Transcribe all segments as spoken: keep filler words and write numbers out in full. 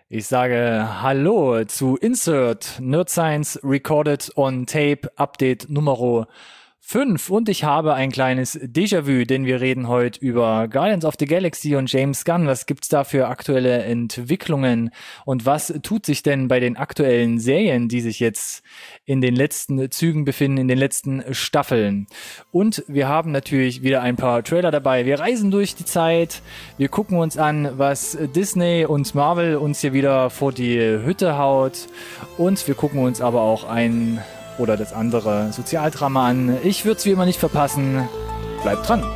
Ich sage Hallo zu Insert Nerd Science Recorded on Tape Update Nummer fünf und ich habe ein kleines Déjà-vu, denn wir reden heute über Guardians of the Galaxy und James Gunn. Was gibt's da für aktuelle Entwicklungen und was tut sich denn bei den aktuellen Serien, die sich jetzt in den letzten Zügen befinden, in den letzten Staffeln? Und wir haben natürlich wieder ein paar Trailer dabei. Wir reisen durch die Zeit, wir gucken uns an, was Disney und Marvel uns hier wieder vor die Hütte haut und wir gucken uns aber auch ein oder das andere Sozialdrama an. Ich würde es wie immer nicht verpassen. Bleibt dran.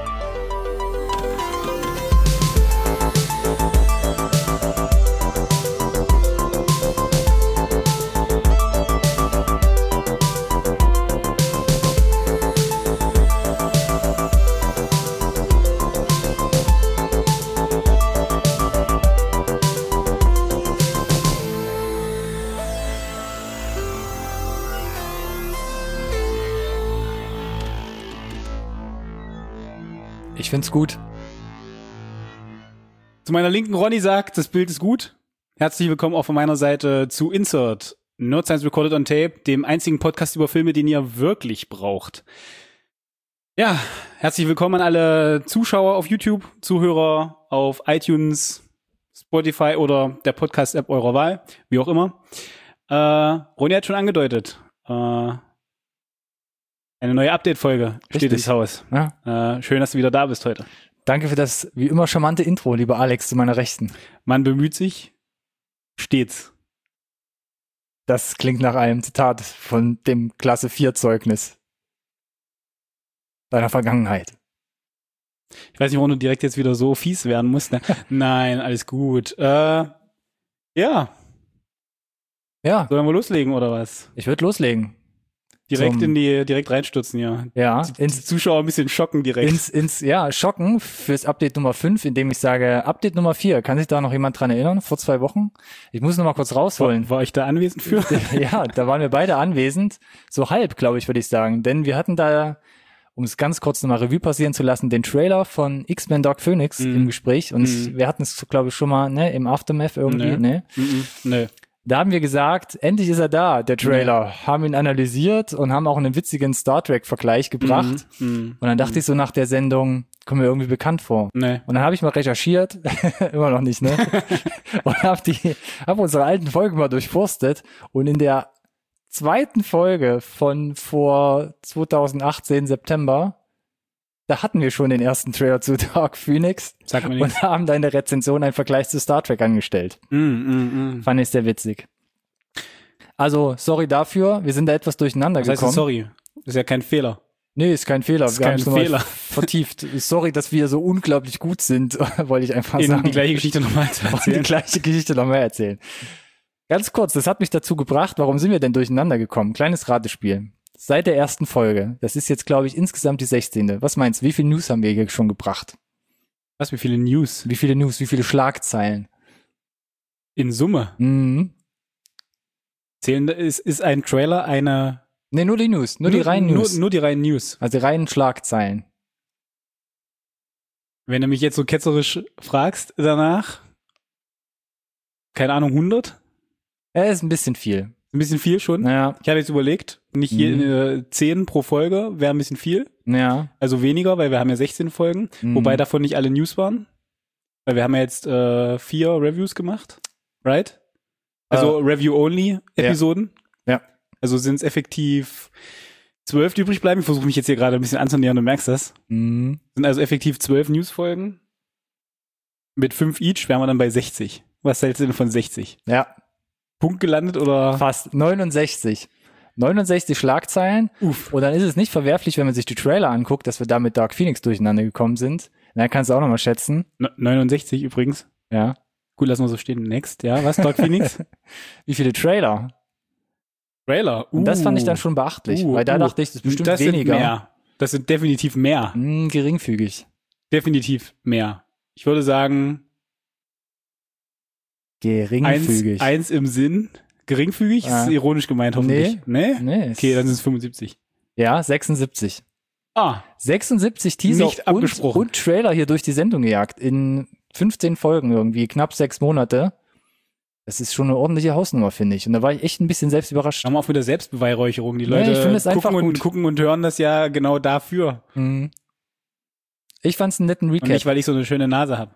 Ich find's gut. Zu meiner Linken Ronny sagt, das Bild ist gut. Herzlich willkommen auch von meiner Seite zu Insert, Nerd Science Recorded on Tape, dem einzigen Podcast über Filme, den ihr wirklich braucht. Ja, herzlich willkommen an alle Zuschauer auf YouTube, Zuhörer auf iTunes, Spotify oder der Podcast-App eurer Wahl, wie auch immer. Äh, Ronny hat schon angedeutet, äh, eine neue Update-Folge steht ins Haus. Ja. Äh, schön, dass du wieder da bist heute. Danke für das, wie immer, charmante Intro, lieber Alex, zu meiner Rechten. Man bemüht sich stets. Das klingt nach einem Zitat von dem Klasse vier Zeugnis deiner Vergangenheit. Ich weiß nicht, warum du direkt jetzt wieder so fies werden musst. Ne? Nein, alles gut. Äh, ja. Ja. Sollen wir loslegen, oder was? Ich würde loslegen. Direkt Zum, in die, direkt reinstürzen, ja. Ja. Die, die Zuschauer ein bisschen schocken direkt. Ins, ins, ja, schocken fürs Update Nummer fünf, indem ich sage, Update Nummer vier. Kann sich da noch jemand dran erinnern? Vor zwei Wochen? Ich muss noch mal kurz rausholen. War, war ich da anwesend für? Ja, da waren wir beide anwesend. So halb, glaube ich, würde ich sagen. Denn wir hatten da, um es ganz kurz nochmal Revue passieren zu lassen, den Trailer von X-Men Dark Phoenix mm. im Gespräch. Und mm. wir hatten es, glaube ich, schon mal ne, im Aftermath irgendwie. Ne? Nee. Nee. Da haben wir gesagt, endlich ist er da, der Trailer. Ja. Haben ihn analysiert und haben auch einen witzigen Star Trek-Vergleich gebracht. Mm, mm, und dann dachte mm. ich so nach der Sendung, kommt mir irgendwie bekannt vor. Nee. Und dann habe ich mal recherchiert, immer noch nicht, ne? Und habe die, habe unsere alten Folgen mal durchforstet und in der zweiten Folge von vor zweitausendachtzehn September, da hatten wir schon den ersten Trailer zu Dark Phoenix. Sag mir und haben da in der Rezension einen Vergleich zu Star Trek angestellt. Mm, mm, mm. Fand ich sehr witzig. Also, sorry dafür, wir sind da etwas durcheinander Was heißt gekommen. Sorry, ist ja kein Fehler. Nee, ist kein Fehler. Ist wir kein Fehler. Vertieft. Sorry, dass wir so unglaublich gut sind, wollte ich einfach in sagen. Die gleiche Geschichte nochmal erzählen. Die gleiche Geschichte nochmal erzählen. Ganz kurz, das hat mich dazu gebracht, warum sind wir denn durcheinander gekommen? Kleines Ratespiel. Seit der ersten Folge, das ist jetzt, glaube ich, insgesamt die sechzehnte. Was meinst du, wie viele News haben wir hier schon gebracht? Was, wie viele News? Wie viele News, wie viele Schlagzeilen? In Summe? Mhm. Zählen, ist, ist ein Trailer eine... Nee, nur die News, nur, nur die reinen News. Nur, nur die reinen News. Also die reinen Schlagzeilen. Wenn du mich jetzt so ketzerisch fragst danach, keine Ahnung, hundert? Ja, ist ein bisschen viel. Ein bisschen viel schon. Ja. Ich habe jetzt überlegt, nicht je, mhm. äh, zehn pro Folge wäre ein bisschen viel. Ja. Also weniger, weil wir haben ja sechzehn Folgen, mhm. wobei davon nicht alle News waren. Weil wir haben ja jetzt äh, vier Reviews gemacht, right? Also uh, Review-Only-Episoden. Ja. ja. Also sind es effektiv zwölf, die übrig bleiben. Ich versuche mich jetzt hier gerade ein bisschen anzunähern, du merkst das. Mhm. Sind also effektiv zwölf News-Folgen. Mit fünf each wären wir dann bei sechzig. Was hältst du denn von sechzig? Ja. Punkt gelandet oder? Fast. neunundsechzig. neunundsechzig Schlagzeilen. Uff. Und dann ist es nicht verwerflich, wenn man sich die Trailer anguckt, dass wir da mit Dark Phoenix durcheinander gekommen sind. Dann kannst du auch nochmal schätzen. neunundsechzig übrigens. Ja. Gut, lassen wir so stehen. Next. Ja, was, Dark Phoenix? Wie viele Trailer? Trailer? Uh. Und das fand ich dann schon beachtlich, uh, weil da uh. dachte ich, das ist bestimmt das weniger. Sind mehr. Das sind definitiv mehr. Mm, geringfügig. Definitiv mehr. Ich würde sagen, geringfügig. Eins, eins im Sinn. Geringfügig? Ah. Ist ironisch gemeint, hoffentlich. Nee. Nee? Nee. Okay, dann sind es fünfundsiebzig. Ja, sechsundsiebzig. Ah. sechsundsiebzig Teaser Nicht und, abgesprochen. und Trailer hier durch die Sendung gejagt. In fünfzehn Folgen irgendwie, knapp sechs Monate. Das ist schon eine ordentliche Hausnummer, finde ich. Und da war ich echt ein bisschen selbst überrascht. Haben wir auch wieder Selbstbeweihräucherung. Die Ja, Leute ich finde es einfach gucken, und, gut. gucken und hören das ja genau dafür. Mhm. Ich fand's einen netten Recap. Und nicht, weil ich so eine schöne Nase habe.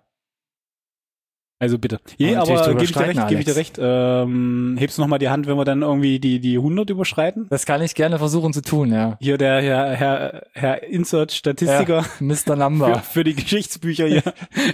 Also bitte. Je, natürlich aber drüber gebe ich dir streiten, recht, gebe ich dir Alex. recht. Ähm, hebst du nochmal die Hand, wenn wir dann irgendwie die, die hundert überschreiten? Das kann ich gerne versuchen zu tun, ja. Hier der Herr, Herr, Herr Insert-Statistiker ja Mister für, Number. für die Geschichtsbücher hier.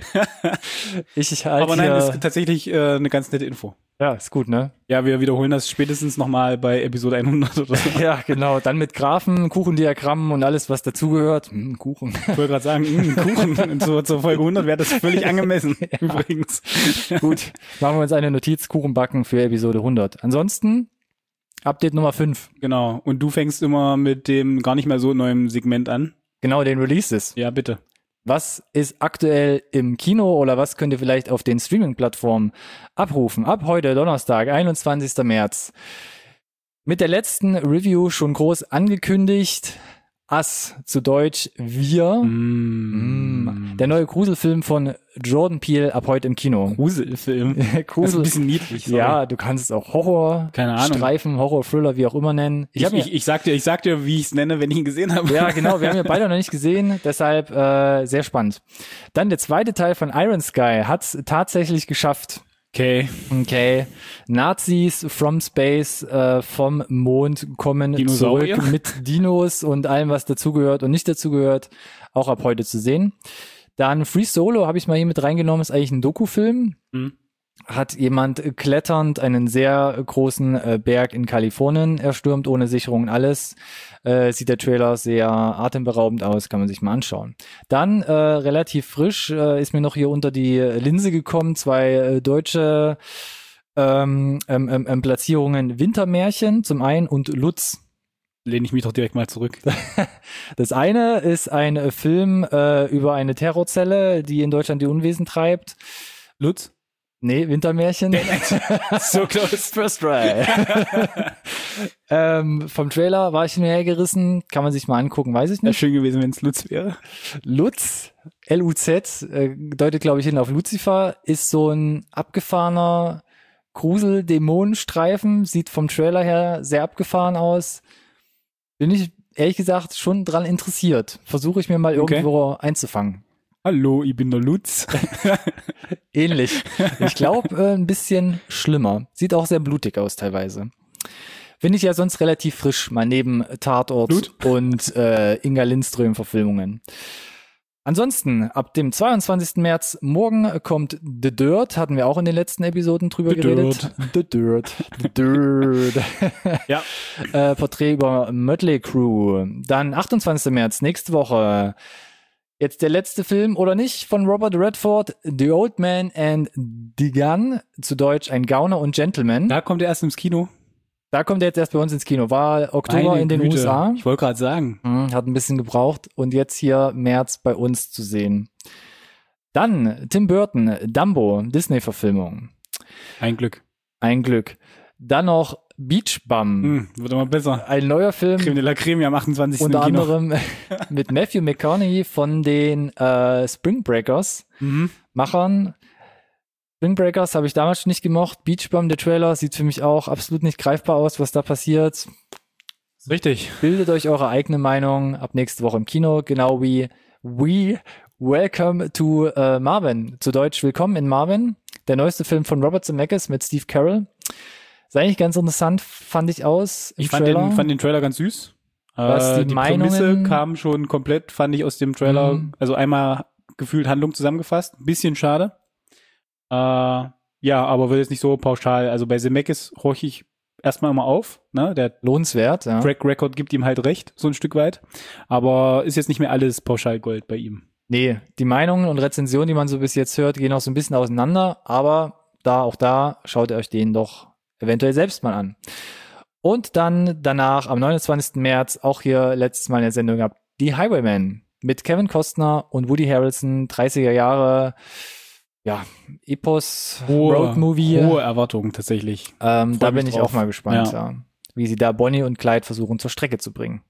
Ich, ich halt Aber nein, hier, das ist tatsächlich äh, eine ganz nette Info. ja, ist gut, ne? Ja, wir wiederholen das spätestens nochmal bei Episode hundert oder so. Ja, genau. Dann mit Graphen, Kuchendiagrammen und alles, was dazugehört. Hm, Kuchen. Ich wollte gerade sagen, mh, Kuchen. Und so, zur Folge hundert wäre das völlig angemessen, ja. Übrigens. Gut, machen wir uns eine Notiz, Kuchen backen für Episode hundert. Ansonsten, Update Nummer fünf. Genau. Und du fängst immer mit dem gar nicht mehr so neuen Segment an. Genau, den Releases. Ja, bitte. Was ist aktuell im Kino oder was könnt ihr vielleicht auf den Streaming-Plattformen abrufen? Ab heute, Donnerstag, einundzwanzigster März. Mit der letzten Review schon groß angekündigt. Us, zu Deutsch Wir. Mm. Mm. Der neue Gruselfilm von Jordan Peele ab heute im Kino. Gruselfilm. Das ist ein Grusel. bisschen niedlich. Sorry. Ja, du kannst es auch Horror, Keine Ahnung. Streifen, Horror, Thriller, wie auch immer nennen. Ich, hab ich, mir- ich, sag dir, ich sag dir, wie ich es nenne, wenn ich ihn gesehen habe. Ja, genau, wir haben ja beide noch nicht gesehen, deshalb äh, sehr spannend. Dann der zweite Teil von Iron Sky hat es tatsächlich geschafft. Okay. Okay, Nazis from Space äh, vom Mond kommen Dinosaurier? zurück mit Dinos und allem, was dazugehört und nicht dazugehört, auch ab heute zu sehen. Dann Free Solo habe ich mal hier mit reingenommen, ist eigentlich ein Doku-Film. Hm. Hat jemand kletternd einen sehr großen äh, Berg in Kalifornien erstürmt, ohne Sicherung und alles. Äh, sieht der Trailer sehr atemberaubend aus, kann man sich mal anschauen. Dann äh, relativ frisch äh, ist mir noch hier unter die Linse gekommen, zwei äh, deutsche ähm, ähm, ähm, Platzierungen Wintermärchen zum einen und Lutz. Lehne ich mich doch direkt mal zurück. Das eine ist ein äh, Film äh, über eine Terrorzelle, die in Deutschland die Unwesen treibt. Lutz? Nee, Wintermärchen. So close. First try. ähm, vom Trailer war ich mir hergerissen. Kann man sich mal angucken, weiß ich Wäre nicht. schön gewesen, wenn es Lutz wäre. Lutz, L U Z, äh, deutet, glaube ich, hin auf Lucifer, ist so ein abgefahrener Grusel-Dämonenstreifen. Sieht vom Trailer her sehr abgefahren aus. Bin ich, ehrlich gesagt, schon dran interessiert. Versuche ich mir mal Okay. irgendwo einzufangen. Hallo, ich bin der Lutz. Ähnlich. Ich glaube, äh, ein bisschen schlimmer. Sieht auch sehr blutig aus teilweise. Finde ich ja sonst relativ frisch, mal neben Tatort Blut? und äh, Inga Lindström-Verfilmungen. Ansonsten, ab dem zweiundzwanzigsten März morgen kommt The Dirt, hatten wir auch in den letzten Episoden drüber The geredet. The Dirt. The Dirt. Ja. äh, Porträt über Mötley Crew. Dann achtundzwanzigsten März, nächste Woche. Jetzt der letzte Film oder nicht von Robert Redford, The Old Man and the Gun, zu Deutsch ein Gauner und Gentleman. Da, Da kommt er erst ins Kino. kommt er jetzt erst bei uns ins Kino. War Oktober Meine in den Güte. U S A. Ich wollte gerade sagen. Hm, hat ein bisschen gebraucht und jetzt hier März bei uns zu sehen. Dann Tim Burton, Dumbo, Disney-Verfilmung. Ein Glück. Ein Glück. Dann noch Beach Bum, Hm, wird immer besser. ein neuer Film. Creme de la Creme am achtundzwanzigsten Unter im Kino. anderem mit Matthew McConaughey von den äh, Spring Breakers Mhm. Machern. Spring Breakers habe ich damals schon nicht gemocht. Beach Bum, der Trailer, sieht für mich auch absolut nicht greifbar aus, was da passiert. Richtig. Bildet euch eure eigene Meinung ab nächste Woche im Kino, genau wie We Welcome to äh, Marvin. Zu Deutsch Willkommen in Marvin. Der neueste Film von Robert Zemeckis mit Steve Carell. Ist eigentlich ganz interessant, fand ich aus im Ich fand Trailer. den, fand den Trailer ganz süß. Was Äh, die die Meinungen- Prämisse kam schon komplett, fand ich aus dem Trailer, Mhm. also einmal gefühlt Handlung zusammengefasst. Ein bisschen schade. Äh, ja, aber wird jetzt nicht so pauschal. Also bei Zemeckis horche ich erstmal immer auf. Ne? Der Lohnenswert, ja. Track Record gibt ihm halt recht, so ein Stück weit. Aber ist jetzt nicht mehr alles pauschal Gold bei ihm. Nee, die Meinungen und Rezensionen, die man so bis jetzt hört, gehen auch so ein bisschen auseinander, aber da, auch da, schaut ihr euch den doch eventuell selbst mal an. Und dann danach, am neunundzwanzigsten März, auch hier letztes Mal in der Sendung gehabt, die Highwaymen mit Kevin Costner und Woody Harrelson, dreißiger Jahre, ja, Epos, Roadmovie. Hohe Erwartungen tatsächlich. Ähm, da Freu mich bin ich drauf. auch mal gespannt, Ja. ja. Wie sie da Bonnie und Clyde versuchen zur Strecke zu bringen.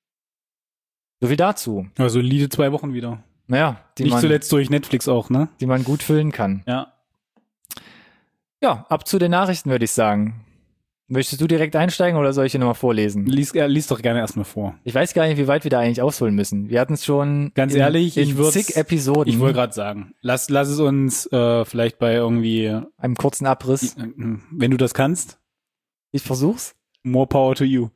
So viel dazu. Ja, solide zwei Wochen wieder. Naja, die Nicht man, zuletzt durch Netflix auch, ne? die man gut füllen kann. Ja. Ja, ab zu den Nachrichten, würde ich sagen. Möchtest du direkt einsteigen oder soll ich hier nochmal vorlesen? Lies, äh, lies doch gerne erstmal vor. Ich weiß gar nicht, wie weit wir da eigentlich ausholen müssen. Wir hatten es schon Ganz in, ehrlich, in ich würd's, zig Episoden. Ich wollte gerade sagen, lass, lass es uns äh, vielleicht bei irgendwie einem kurzen Abriss. Wenn du das kannst. Ich versuch's. More power to you.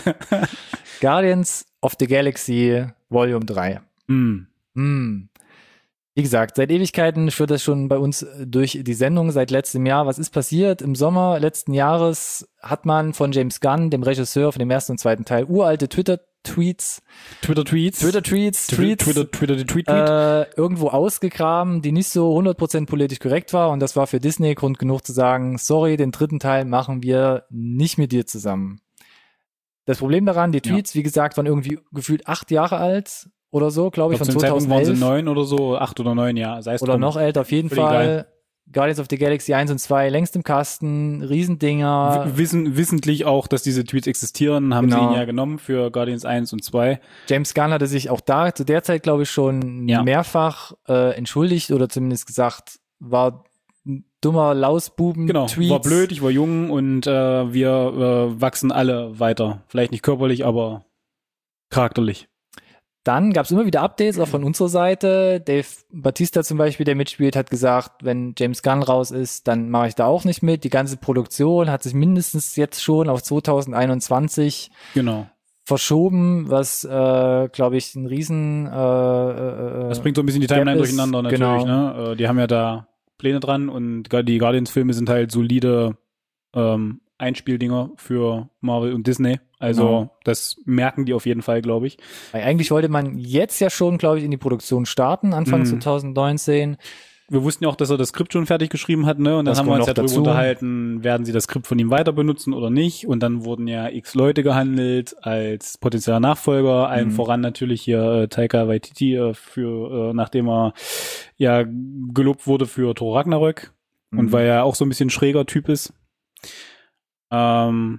Guardians of the Galaxy Volume drei. Mm. Mm. Wie gesagt, seit Ewigkeiten führt das schon bei uns durch die Sendung seit letztem Jahr. Was ist passiert? Im Sommer letzten Jahres hat man von James Gunn, dem Regisseur von dem ersten und zweiten Teil, uralte Twitter-Tweets, Twitter-Tweets, Twitter-Tweets, Tweets, Twitter, Twitter, Twitter, Tweet, äh, irgendwo ausgegraben, die nicht so hundert Prozent politisch korrekt war. Und das war für Disney Grund genug zu sagen, sorry, den dritten Teil machen wir nicht mit dir zusammen. Das Problem daran, die Tweets, ja. wie gesagt, waren irgendwie gefühlt acht Jahre alt. Oder so, glaube ich, ich glaub, von zweitausendelf. Waren sie neun oder so, acht oder neun, ja. Sei es oder drum. noch älter, auf jeden Völlig Fall. geil. Guardians of the Galaxy eins und zwei, längst im Kasten, Riesendinger. W- wissen, wissentlich auch, dass diese Tweets existieren, haben genau. sie ihn ja genommen für Guardians eins und zwei. James Gunn hatte sich auch da zu der Zeit, glaube ich, schon ja. mehrfach äh, entschuldigt oder zumindest gesagt, war ein dummer Lausbuben-Tweet. Genau, war blöd, ich war jung und äh, wir äh, wachsen alle weiter. Vielleicht nicht körperlich, aber charakterlich. Dann gab es immer wieder Updates, auch von unserer Seite. Dave Bautista zum Beispiel, der mitspielt, hat gesagt, wenn James Gunn raus ist, dann mache ich da auch nicht mit. Die ganze Produktion hat sich mindestens jetzt schon auf zwanzig einundzwanzig genau. verschoben, was, äh, glaube ich, ein riesen... Äh, äh, das bringt so ein bisschen die Timeline durcheinander natürlich. Genau. Ne? Äh, die haben ja da Pläne dran und die Guardians-Filme sind halt solide ähm, Einspieldinger für Marvel und Disney. Also genau. Das merken die auf jeden Fall, glaube ich. Weil eigentlich wollte man jetzt ja schon, glaube ich, in die Produktion starten, Anfang mhm. zwanzig neunzehn. Wir wussten ja auch, dass er das Skript schon fertig geschrieben hat, ne? Und dann das haben wir uns ja darüber dazu. unterhalten, werden sie das Skript von ihm weiter benutzen oder nicht? Und dann wurden ja x Leute gehandelt als potenzieller Nachfolger, allen mhm. voran natürlich hier äh, Taika Waititi, äh, für, äh, nachdem er ja gelobt wurde für Thor Ragnarök mhm. und weil er auch so ein bisschen schräger Typ ist. Ähm,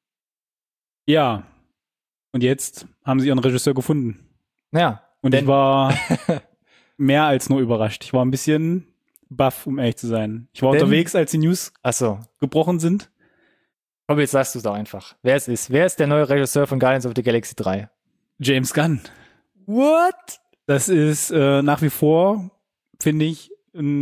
ja. Und jetzt haben sie ihren Regisseur gefunden. Ja. Und ich war mehr als nur überrascht. Ich war ein bisschen baff, um ehrlich zu sein. Ich war denn, unterwegs, als die News ach so. gebrochen sind. Aber jetzt sagst du es doch einfach. Wer es ist. Wer ist der neue Regisseur von Guardians of the Galaxy drei? James Gunn. What? Das ist äh, nach wie vor, finde ich,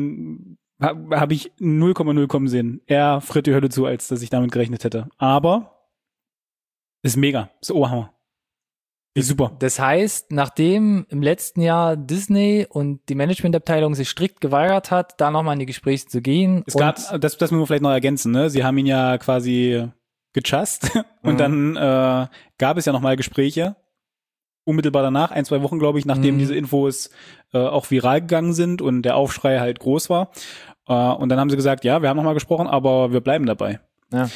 habe hab ich null Komma null kommen sehen. Er fritt die Hölle zu, als dass ich damit gerechnet hätte. Aber ist mega. Ist Oberhammer. Ist super. Das heißt, nachdem im letzten Jahr Disney und die Managementabteilung sich strikt geweigert hat, da nochmal in die Gespräche zu gehen. Es gab, das, das müssen wir vielleicht noch ergänzen, ne? Sie haben ihn ja quasi gechast und mhm. dann äh, gab es ja nochmal Gespräche. Unmittelbar danach, ein, zwei Wochen, glaube ich, nachdem mhm. diese Infos äh, auch viral gegangen sind und der Aufschrei halt groß war. Äh, und dann haben sie gesagt, ja, wir haben nochmal gesprochen, aber wir bleiben dabei. Ja.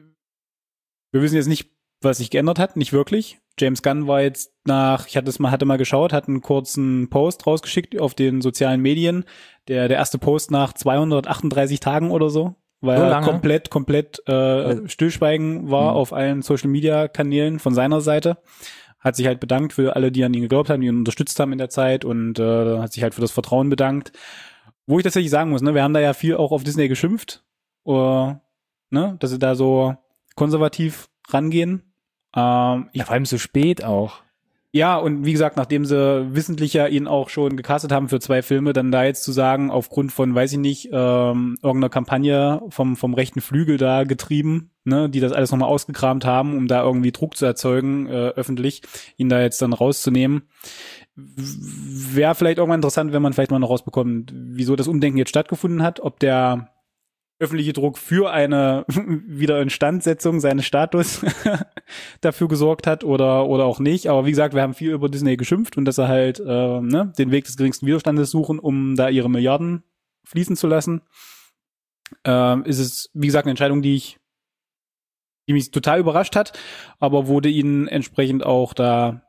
Wir wissen jetzt nicht, was sich geändert hat, nicht wirklich. James Gunn war jetzt nach, ich hatte es mal, hatte mal geschaut, hat einen kurzen Post rausgeschickt auf den sozialen Medien. Der, der erste Post nach zweihundertachtunddreißig Tagen oder so, weil so er komplett, komplett äh, Stillschweigen war mhm. auf allen Social Media Kanälen von seiner Seite. Hat sich halt bedankt für alle, die an ihn geglaubt haben, die ihn unterstützt haben in der Zeit und äh, hat sich halt für das Vertrauen bedankt. Wo ich tatsächlich sagen muss, ne, wir haben da ja viel auch auf Disney geschimpft, uh, ne, dass sie da so konservativ rangehen. Ähm, ich, ja, vor allem so spät auch. Ja, und wie gesagt, nachdem sie wissentlich ja ihn auch schon gecastet haben für zwei Filme, dann da jetzt zu sagen, aufgrund von, weiß ich nicht, ähm, irgendeiner Kampagne vom vom rechten Flügel da getrieben, ne, die das alles nochmal ausgekramt haben, um da irgendwie Druck zu erzeugen, äh, öffentlich, ihn da jetzt dann rauszunehmen. Wäre vielleicht irgendwann interessant, wenn man vielleicht mal noch rausbekommt, wieso das Umdenken jetzt stattgefunden hat, ob der öffentliche Druck für eine Wiederinstandsetzung seines Status dafür gesorgt hat oder oder auch nicht. Aber wie gesagt, wir haben viel über Disney geschimpft und dass sie halt äh, ne, den Weg des geringsten Widerstandes suchen, um da ihre Milliarden fließen zu lassen. Ähm, ist es, wie gesagt, eine Entscheidung, die ich, die mich total überrascht hat, aber wurde ihnen entsprechend auch da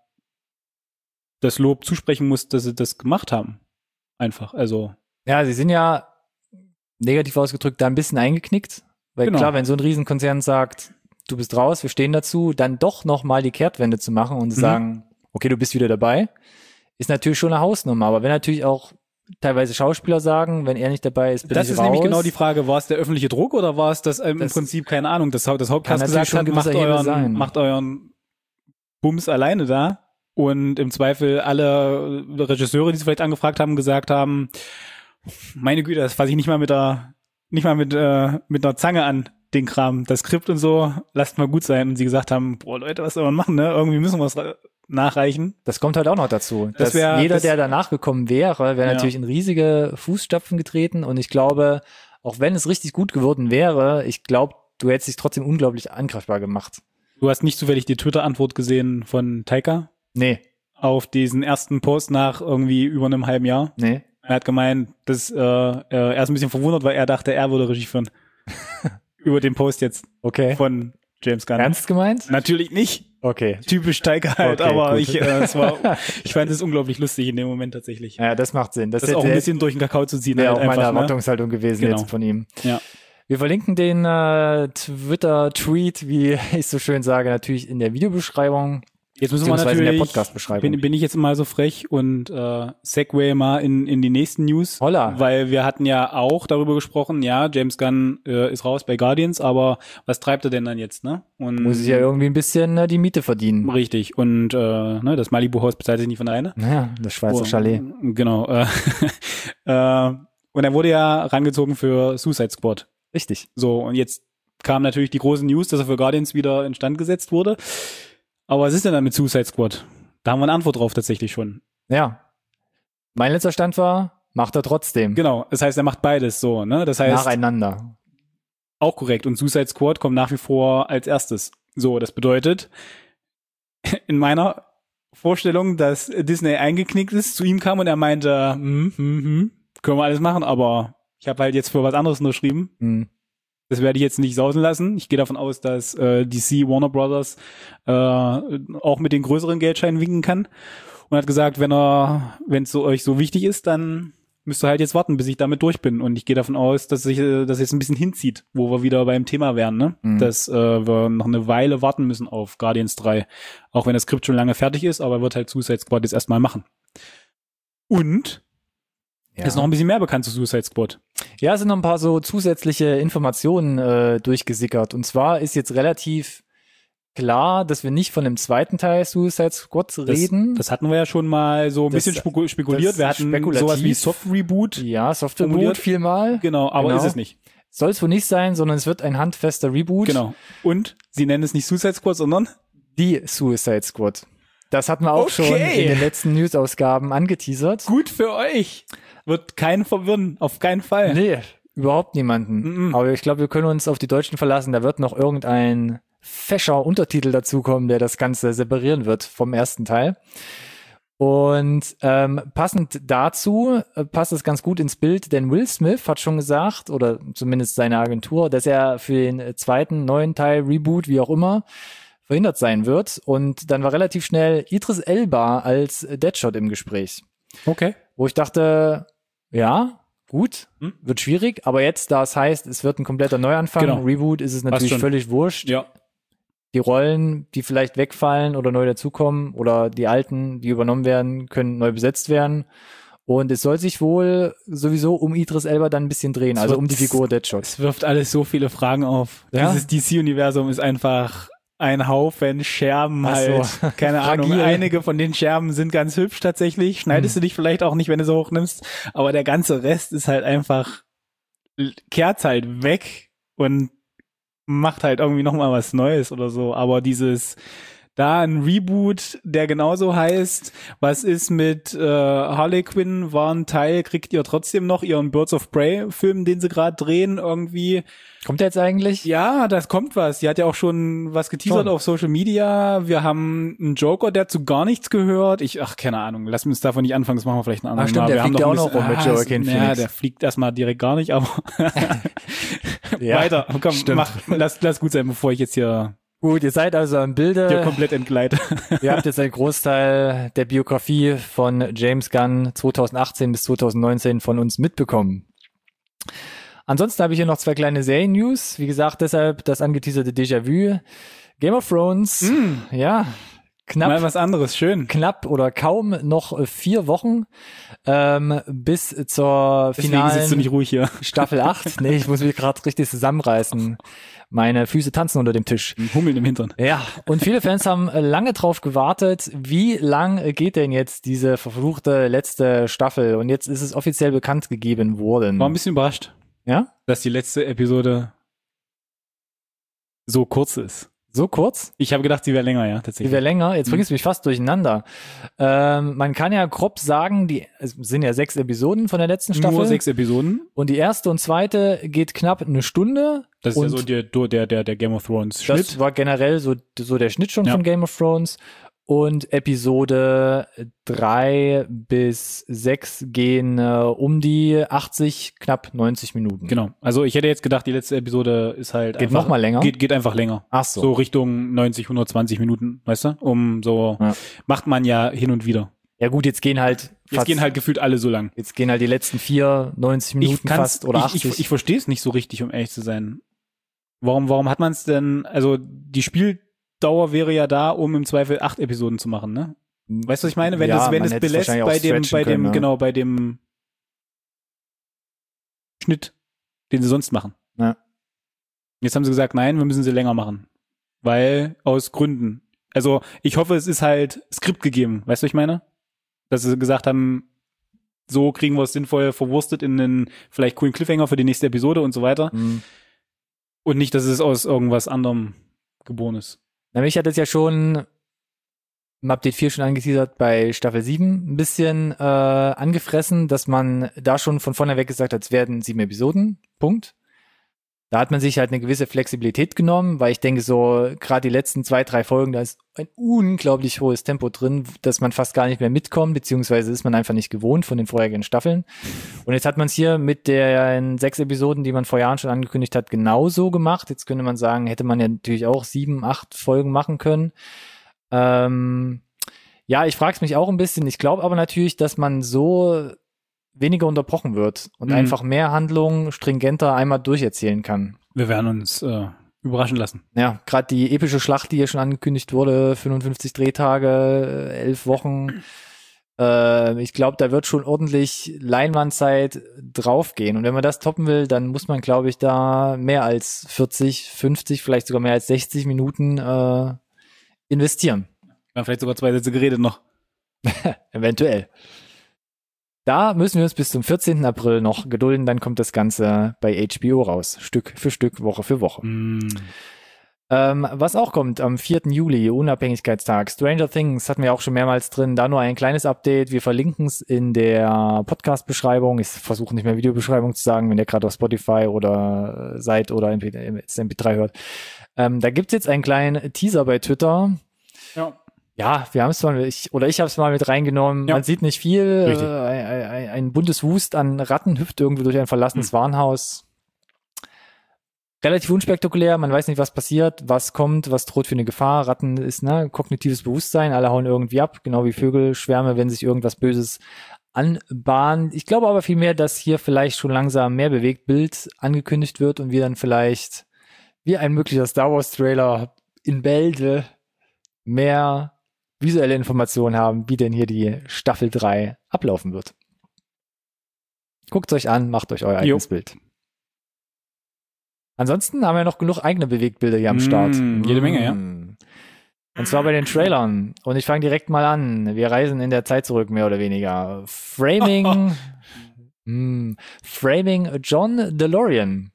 das Lob zusprechen muss, dass sie das gemacht haben. Einfach, also. Ja, sie sind ja negativ ausgedrückt, da ein bisschen eingeknickt. Weil genau. Klar, wenn so ein Riesenkonzern sagt, du bist raus, wir stehen dazu, dann doch nochmal die Kehrtwende zu machen und zu mhm. sagen, okay, du bist wieder dabei, ist natürlich schon eine Hausnummer. Aber wenn natürlich auch teilweise Schauspieler sagen, wenn er nicht dabei ist, bin das ich ist raus. nämlich genau die Frage, war es der öffentliche Druck oder war es das ähm, Das im Prinzip, keine Ahnung, das, das Hauptcast kann natürlich gesagt schon hat, ein macht gewisser Hebel sein. euren, macht euren Bums alleine da und im Zweifel alle Regisseure, die sie vielleicht angefragt haben, gesagt haben, meine Güte, das fasse ich nicht mal mit der, nicht mal mit, äh, mit einer Zange an, den Kram, das Skript und so, lasst mal gut sein. Und sie gesagt haben, boah Leute, was soll man machen, ne? Irgendwie müssen wir es nachreichen. Das kommt halt auch noch dazu. Das dass wär, jeder, das, der danach gekommen wäre, wäre ja. natürlich in riesige Fußstapfen getreten. Und ich glaube, auch wenn es richtig gut geworden wäre, ich glaube, du hättest dich trotzdem unglaublich angreifbar gemacht. Du hast nicht zufällig die Twitter-Antwort gesehen von Taika? Nee. Auf diesen ersten Post nach irgendwie über einem halben Jahr? Nee. Er hat gemeint, dass äh, er ist ein bisschen verwundert, weil er dachte, er würde Regie führen. Über den Post jetzt Okay. von James Gunn. Ernst gemeint? Natürlich nicht. Okay. Typisch Taika halt, Okay, aber gut. ich, äh, es war, ich fand es unglaublich lustig in dem Moment tatsächlich. Ja, das macht Sinn. Das, Das ist auch ein bisschen durch den Kakao zu ziehen. wäre Halt auch meine einfach, ne? Erwartungshaltung gewesen Genau. jetzt von ihm. Ja. Wir verlinken den äh, Twitter-Tweet, wie ich so schön sage, natürlich in der Videobeschreibung. Jetzt müssen wir Beziehungsweise in der natürlich, Podcast-Beschreibung. bin, bin ich jetzt mal so frech und äh, Segway mal in, in die nächsten News. Holla. Weil wir hatten ja auch darüber gesprochen, ja, James Gunn äh, ist raus bei Guardians, aber was treibt er denn dann jetzt, ne? Und Muss ich ja irgendwie ein bisschen äh, die Miete verdienen. Richtig. Und äh, ne, das Malibu-Haus bezahlt sich nicht von alleine. Naja, das Schweizer Oh, Chalet. Genau. Äh, äh, und er wurde ja rangezogen für Suicide Squad. Richtig. So, und jetzt kam natürlich die große News, dass er für Guardians wieder instand gesetzt wurde. Aber was ist denn dann mit Suicide Squad? Da haben wir eine Antwort drauf tatsächlich schon. Ja. Mein letzter Stand war, macht er trotzdem. Genau, das heißt, er macht beides so, ne? Das heißt, Nacheinander. auch korrekt. Und Suicide Squad kommt nach wie vor als erstes. So, das bedeutet, in meiner Vorstellung, dass Disney eingeknickt ist, zu ihm kam und er meinte, hm, hm, hm, können wir alles machen, aber ich habe halt jetzt für was anderes unterschrieben. Hm. Das werde ich jetzt nicht sausen lassen. Ich gehe davon aus, dass äh, D C, Warner Brothers äh, auch mit den größeren Geldscheinen winken kann. Und hat gesagt, wenn er, wenn es so euch so wichtig ist, dann müsst ihr halt jetzt warten, bis ich damit durch bin. Und ich gehe davon aus, dass sich äh, das jetzt ein bisschen hinzieht, wo wir wieder beim Thema wären, ne? Mhm. Dass äh, wir noch eine Weile warten müssen auf Guardians drei. Auch wenn das Skript schon lange fertig ist, aber er wird halt Suicide Squad jetzt erstmal machen. Und Ja. ist noch ein bisschen mehr bekannt zu Suicide Squad. Ja, es sind noch ein paar so zusätzliche Informationen äh, durchgesickert. Und zwar ist jetzt relativ klar, dass wir nicht von dem zweiten Teil Suicide Squad reden. Das, das hatten wir ja schon mal so ein Das- bisschen speku- spekuliert. das Wir hatten spekulativ. sowas wie Soft-Reboot. ja, Software formuliert. Boot vielmal. Genau, aber Genau. ist es nicht. Soll es wohl nicht sein, sondern es wird ein handfester Reboot. Genau. Und sie nennen es nicht Suicide Squad, sondern Die Suicide Squad. Das hatten wir auch Okay. schon in den letzten News-Ausgaben angeteasert. gut für euch. Wird keinen verwirren, auf keinen Fall. Nee, überhaupt niemanden. Mhm. Aber ich glaube, wir können uns auf die Deutschen verlassen. Da wird noch irgendein fescher Untertitel dazukommen, der das Ganze separieren wird vom ersten Teil. Und ähm, passend dazu äh, passt es ganz gut ins Bild, denn Will Smith hat schon gesagt, oder zumindest seine Agentur, dass er für den äh, zweiten, neuen Teil, Reboot, wie auch immer, verhindert sein wird. Und dann war relativ schnell Idris Elba als Deadshot im Gespräch. Okay. Wo ich dachte, ja, gut, Hm? wird schwierig, aber jetzt, da es heißt, es wird ein kompletter Neuanfang, Genau. Reboot, ist es natürlich schon. völlig wurscht. Ja. Die Rollen, die vielleicht wegfallen oder neu dazukommen oder die alten, die übernommen werden, können neu besetzt werden. Und es soll sich wohl sowieso um Idris Elba dann ein bisschen drehen, Es also wird- um die Figur Deadshot. Es wirft alles so viele Fragen auf. Ja? Dieses D C-Universum ist einfach ein Haufen Scherben Ach halt. so. Keine Ahnung. Fragil. Einige von den Scherben sind ganz hübsch tatsächlich. Schneidest Hm. du dich vielleicht auch nicht, wenn du so hoch nimmst. Aber der ganze Rest ist halt einfach, kehrt halt weg und macht halt irgendwie nochmal was Neues oder so. Aber dieses, da ein Reboot, der genauso heißt, was ist mit äh, Harley Quinn, war ein Teil, kriegt ihr trotzdem noch ihren Birds of Prey Film, den sie gerade drehen, irgendwie. Kommt der jetzt eigentlich? Ja, das kommt was. Die hat ja auch schon was geteasert Schon. auf Social Media. Wir haben einen Joker, der zu gar nichts gehört. Ich, ach, keine Ahnung. Lass uns davon nicht anfangen. Das machen wir vielleicht ein anderes Ach, stimmt, Mal. der Wir haben fliegt doch ja ein auch noch bisschen- rum mit ah, Joaquin Ja, Phoenix. der fliegt erstmal direkt gar nicht, aber Ja, weiter. Komm, stimmt. mach, lass, lass gut sein, bevor ich jetzt hier, Gut, ihr seid also im hier Bilde. komplett entgleite. Ihr habt jetzt einen Großteil der Biografie von James Gunn zweitausendachtzehn bis zweitausendneunzehn von uns mitbekommen. Ansonsten habe ich hier noch zwei kleine Serien-News. Wie gesagt, deshalb das angeteaserte Déjà-vu. Game of Thrones, Mm. ja, knapp. Mal was anderes, schön. Knapp oder kaum noch vier Wochen ähm, bis zur Deswegen finalen sitzt du nicht ruhig hier. Staffel acht. Nee, ich muss mich gerade richtig zusammenreißen. Meine Füße tanzen unter dem Tisch. Hummeln im Hintern. Ja, und viele Fans haben lange drauf gewartet, wie lang geht denn jetzt diese verfluchte letzte Staffel? Und jetzt ist es offiziell bekannt gegeben worden. War ein bisschen überrascht, Ja? dass die letzte Episode so kurz ist. So kurz? Ich habe gedacht, sie wäre länger, ja, Die tatsächlich. wäre länger. Jetzt Mhm. bringst du mich fast durcheinander. Ähm, man kann ja grob sagen, die es sind ja sechs Episoden von der letzten Staffel. Nur sechs Episoden. Und die erste und zweite geht knapp eine Stunde. Das ist und ja so der, der, der, der Game of Thrones Schnitt. Das war generell so, so der Schnitt schon Ja. von Game of Thrones. Und Episode drei bis sechs gehen äh, um die achtzig, knapp neunzig Minuten. Genau. Also ich hätte jetzt gedacht, die letzte Episode ist halt Geht einfach, noch mal länger? Geht, geht einfach länger. Ach so. So Richtung neunzig, hundertzwanzig Minuten, weißt du? Um so, Ja. macht man ja hin und wieder. Ja gut, jetzt gehen halt Jetzt fast, gehen halt gefühlt alle so lang. jetzt gehen halt die letzten vier, neunzig Minuten kann's- fast oder ich, achtzig. Ich, ich verstehe es nicht so richtig, um ehrlich zu sein. Warum, warum hat man es denn, also die Spieldauer wäre ja da, um im Zweifel acht Episoden zu machen, ne? Weißt du, was ich meine? Wenn Ja, es, wenn man es hätte es belässt wahrscheinlich auch bei dem, stretchen bei dem, können, ja. genau, bei dem Schnitt, den sie sonst machen. Ja. Jetzt haben sie gesagt, nein, wir müssen sie länger machen. Weil, aus Gründen. Also, ich hoffe, es ist halt Skript gegeben. Weißt du, was ich meine? Dass sie gesagt haben, so kriegen wir es sinnvoll verwurstet in einen vielleicht coolen Cliffhanger für die nächste Episode und so weiter. Mhm. Und nicht, dass es aus irgendwas anderem geboren ist. Na, mich hat es ja schon im Update vier schon angeteasert bei Staffel sieben ein bisschen äh, angefressen, dass man da schon von vorne weg gesagt hat, es werden sieben Episoden, Punkt. Da hat man sich halt eine gewisse Flexibilität genommen, weil ich denke so, gerade die letzten zwei, drei Folgen, da ist ein unglaublich hohes Tempo drin, dass man fast gar nicht mehr mitkommt, beziehungsweise ist man einfach nicht gewohnt von den vorherigen Staffeln. Und jetzt hat man es hier mit den sechs Episoden, die man vor Jahren schon angekündigt hat, genauso gemacht. Jetzt könnte man sagen, hätte man ja natürlich auch sieben, acht Folgen machen können. Ähm, ja, ich frage es mich auch ein bisschen. Ich glaube aber natürlich, dass man so weniger unterbrochen wird und Mhm. einfach mehr Handlungen stringenter einmal durcherzählen kann. Wir werden uns äh, überraschen lassen. Ja, gerade die epische Schlacht, die hier schon angekündigt wurde, fünfundfünfzig Drehtage, elf Wochen. Äh, ich glaube, da wird schon ordentlich Leinwandzeit draufgehen. Und wenn man das toppen will, dann muss man, glaube ich, da mehr als vierzig, fünfzig, vielleicht sogar mehr als sechzig Minuten äh, investieren. Wir haben vielleicht sogar zwei Sätze geredet noch. Eventuell. Da müssen wir uns bis zum vierzehnten April noch gedulden, dann kommt das Ganze bei H B O raus. Stück für Stück, Woche für Woche. Mm. Ähm, was auch kommt am vierten Juli, Unabhängigkeitstag, Stranger Things hatten wir auch schon mehrmals drin, da nur ein kleines Update, wir verlinken es in der Podcast-Beschreibung, ich versuche nicht mehr Videobeschreibung zu sagen, wenn ihr gerade auf Spotify oder äh, seid oder M P, M P drei hört. Ähm, da gibt's jetzt einen kleinen Teaser bei Twitter. Ja. Ja, wir haben es mal, ich, oder ich habe es mal mit reingenommen. Ja. Man sieht nicht viel. Richtig. Äh, ein, ein, ein buntes Wust an Ratten hüpft irgendwie durch ein verlassenes Hm. Warenhaus. Relativ unspektakulär, man weiß nicht, was passiert, was kommt, was droht für eine Gefahr. Ratten ist, ne, kognitives Bewusstsein, alle hauen irgendwie ab, genau wie Vögel, Schwärme, wenn sich irgendwas Böses anbahnt. Ich glaube aber vielmehr, dass hier vielleicht schon langsam mehr Bewegtbild angekündigt wird und wir dann vielleicht wie ein möglicher Star Wars Trailer in Bälde mehr visuelle Informationen haben, wie denn hier die Staffel drei ablaufen wird. Guckt euch an, macht euch euer eigenes Jo. Bild. Ansonsten haben wir noch genug eigene Bewegtbilder hier am Mm, Start. jede Menge, ja. Mm. Und zwar bei den Trailern. Und ich fange direkt mal an. Wir reisen in der Zeit zurück, mehr oder weniger. Framing, mm, Framing John DeLorean.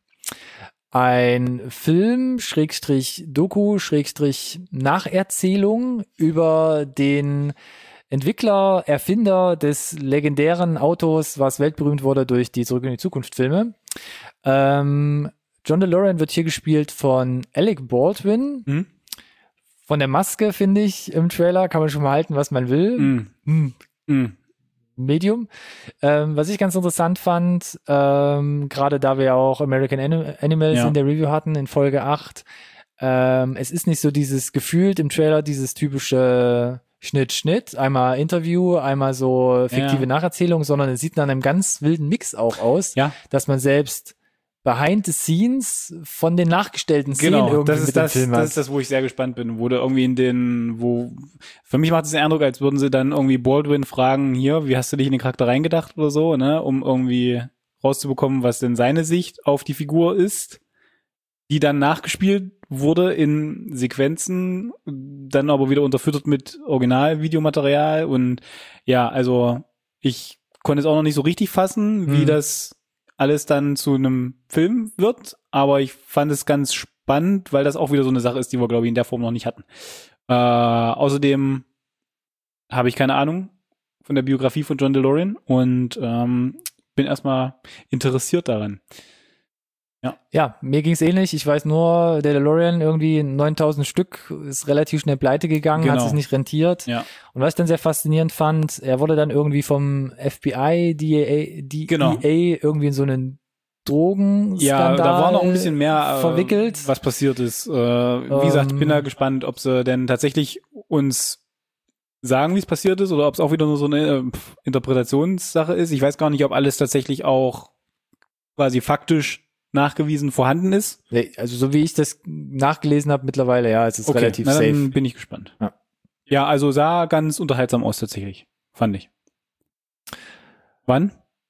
Ein Film, Schrägstrich Doku, Schrägstrich Nacherzählung über den Entwickler, Erfinder des legendären Autos, was weltberühmt wurde durch die Zurück in die Zukunft Filme. Ähm, John DeLorean wird hier gespielt von Alec Baldwin. Hm? Von der Maske, finde ich, im Trailer kann man schon mal halten, was man will. Mm. Hm. Mm. Medium. Ähm, was ich ganz interessant fand, ähm, gerade da wir auch American Anim- Animals Ja. in der Review hatten, in Folge acht, ähm, es ist nicht so dieses gefühlt im Trailer, dieses typische Schnitt, Schnitt, einmal Interview, einmal so fiktive Ja. Nacherzählung, sondern es sieht nach einem ganz wilden Mix auch aus, Ja. dass man selbst Behind the Scenes von den nachgestellten Szenen Genau, irgendwie das ist mit dem das, Film das hast. ist das, wo ich sehr gespannt bin, wo du irgendwie in den, wo, für mich macht es den Eindruck, als würden sie dann irgendwie Baldwin fragen, hier, wie hast du dich in den Charakter reingedacht oder so, ne, um irgendwie rauszubekommen, was denn seine Sicht auf die Figur ist, die dann nachgespielt wurde in Sequenzen, dann aber wieder unterfüttert mit Original-Videomaterial und ja, also ich konnte es auch noch nicht so richtig fassen, wie Hm. das alles dann zu einem Film wird, aber ich fand es ganz spannend, weil das auch wieder so eine Sache ist, die wir, glaube ich, in der Form noch nicht hatten. Äh, außerdem habe ich keine Ahnung von der Biografie von John DeLorean und ähm, bin erstmal interessiert daran. Ja, mir ging's ähnlich. Ich weiß nur, der DeLorean irgendwie neuntausend Stück ist relativ schnell pleite gegangen, Genau. hat sich nicht rentiert. Ja. Und was ich dann sehr faszinierend fand, er wurde dann irgendwie vom F B I, D E A, D E A Genau. irgendwie in so einen Drogenskandal Ja, da war noch ein bisschen mehr äh, verwickelt. was passiert ist. Äh, wie gesagt, ich bin da Ähm. gespannt, ob sie denn tatsächlich uns sagen, wie es passiert ist, oder ob es auch wieder nur so eine äh, pf, Interpretationssache ist. Ich weiß gar nicht, ob alles tatsächlich auch quasi faktisch nachgewiesen vorhanden ist. Nee, also so wie ich das nachgelesen habe mittlerweile, ja, es ist Okay, relativ na, safe. dann bin ich gespannt. Ja. Ja, also sah ganz unterhaltsam aus tatsächlich, fand ich. Wann?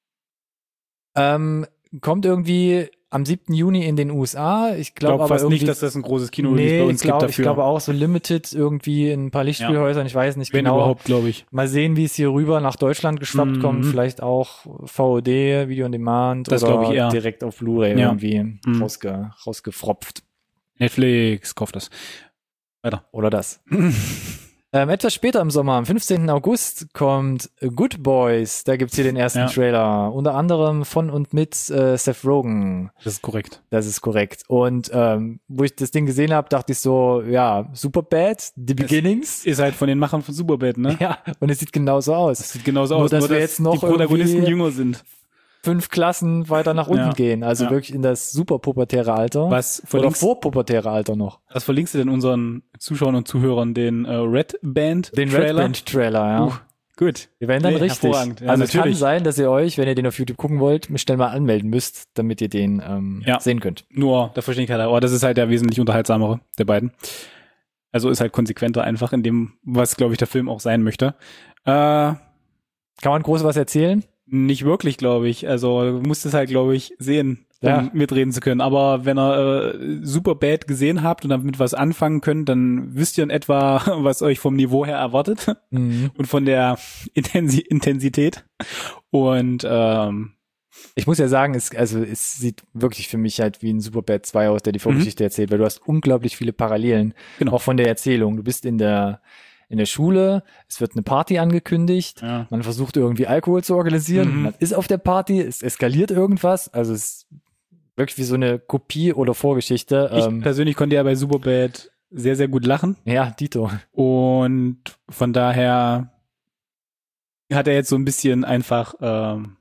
Ähm, kommt irgendwie am siebten Juni in den U S A. Ich Ich glaube glaube aber fast irgendwie nicht, dass das ein großes Kino-Release nee, bei uns ich glaub, gibt ich dafür. glaube auch so limited irgendwie in ein paar Lichtspielhäusern. Ich weiß nicht Wenn genau. überhaupt, glaube ich. Mal sehen, wie es hier rüber nach Deutschland geschwappt Mhm. kommt. Vielleicht auch V O D, Video on Demand Das oder glaub ich eher. direkt auf Blu-ray Ja. irgendwie Mhm. rausge, rausgefropft. Netflix, kauft das. Weiter. Oder das. Ähm, etwas später im Sommer, am fünfzehnten August, kommt Good Boys. Da gibt's hier den ersten Ja. Trailer. Unter anderem von und mit äh, Seth Rogen. Das ist korrekt. Das ist korrekt. Und ähm, wo ich das Ding gesehen habe, dachte ich so, ja, Superbad, The Beginnings. Ist halt von den Machern von Superbad, ne? Ja, und es sieht genauso aus. Das sieht genauso Nur, aus, dass nur wir dass jetzt noch die Protagonisten irgendwie- jünger sind. Fünf Klassen weiter nach unten Ja. gehen. Also Ja. wirklich in das superpubertäre Alter. Was Oder verlinkst, vorpubertäre Alter noch. was verlinkst du denn unseren Zuschauern und Zuhörern? Den äh, Red Band Den Trailer? Red Band Trailer, ja. Uh, gut. Wir werden dann Nee, richtig. hervorragend. Ja, also es kann natürlich. sein, dass ihr euch, wenn ihr den auf YouTube gucken wollt, schnell mal anmelden müsst, damit ihr den ähm, Ja. sehen könnt. Nur der Vollständigkeit, aber das ist halt der wesentlich unterhaltsamere der beiden. Also ist halt konsequenter einfach in dem, was, glaube ich, der Film auch sein möchte. Äh, Kann man groß was erzählen? Nicht wirklich, glaube ich. Also du musst es halt, glaube ich, sehen, um Ja. mitreden zu können. Aber wenn ihr äh, Superbad gesehen habt und damit was anfangen könnt, dann wisst ihr in etwa, was euch vom Niveau her erwartet Mhm. und von der Intensi Intensität. Und ähm, Ich muss ja sagen, es, also es sieht wirklich für mich halt wie ein Superbad zwei aus, der die Vorgeschichte erzählt, weil du hast unglaublich viele Parallelen, Genau. auch von der Erzählung. Du bist in der in der Schule, es wird eine Party angekündigt, ja. man versucht irgendwie Alkohol zu organisieren, Mhm. man ist auf der Party, es eskaliert irgendwas, also es ist wirklich wie so eine Kopie oder Vorgeschichte. Ich Ähm, persönlich konnte ja bei Superbad sehr, sehr gut lachen. ja, Dito. Und von daher hat er jetzt so ein bisschen einfach ähm,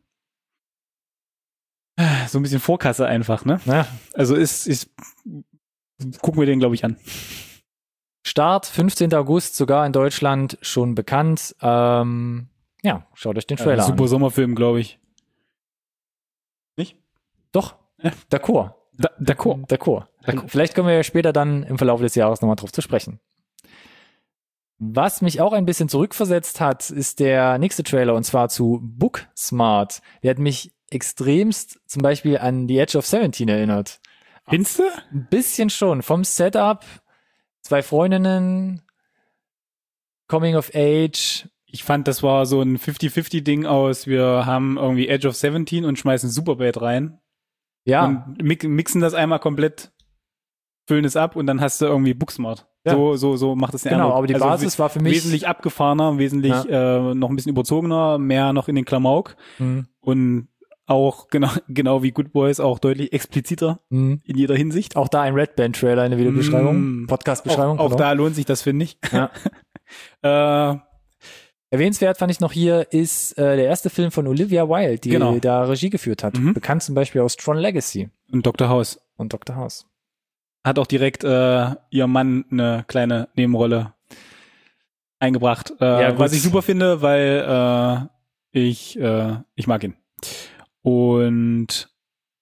so ein bisschen Vorkasse einfach, ne? Ja. Also ist, ist gucken wir den, glaube ich, an. Start fünfzehnten August, sogar in Deutschland schon bekannt. Ähm, ja, schaut euch den Trailer Ja, super an. Sommerfilm, glaube ich. Nicht? Doch, d'accord. Da, d'accord. D'accord. D'accord. Vielleicht kommen wir ja später dann im Verlauf des Jahres nochmal drauf zu sprechen. Was mich auch ein bisschen zurückversetzt hat, ist der nächste Trailer, und zwar zu Booksmart. Der hat mich extremst zum Beispiel an The Edge of seventeen erinnert. Findest du? Ein bisschen schon. Vom Setup, zwei Freundinnen, Coming of Age. Ich fand, das war so ein fifty fifty Ding aus, wir haben irgendwie Edge of seventeen und schmeißen Superbad rein Ja, und mi- mixen das einmal komplett, füllen es ab und dann hast du irgendwie Booksmart. Ja. So, so, so macht es den genau, Eindruck. aber die Also Basis war für mich wesentlich abgefahrener, wesentlich äh, noch ein bisschen überzogener, mehr noch in den Klamauk Hm, und auch genau, genau wie Good Boys auch deutlich expliziter hm. in jeder Hinsicht. Auch da ein Red Band Trailer in der Videobeschreibung, Mm. Podcast-Beschreibung. Auch, auch pardon. da lohnt sich das, finde ich. Ja. äh, Erwähnenswert fand ich noch hier ist äh, der erste Film von Olivia Wilde, die Genau. da Regie geführt hat. Mhm. Bekannt zum Beispiel aus Tron Legacy und Doktor House und Doktor House. hat auch direkt äh, ihr Mann eine kleine Nebenrolle eingebracht. Äh, Ja, gut. was ich super finde, weil äh, ich, äh, ich mag ihn. Und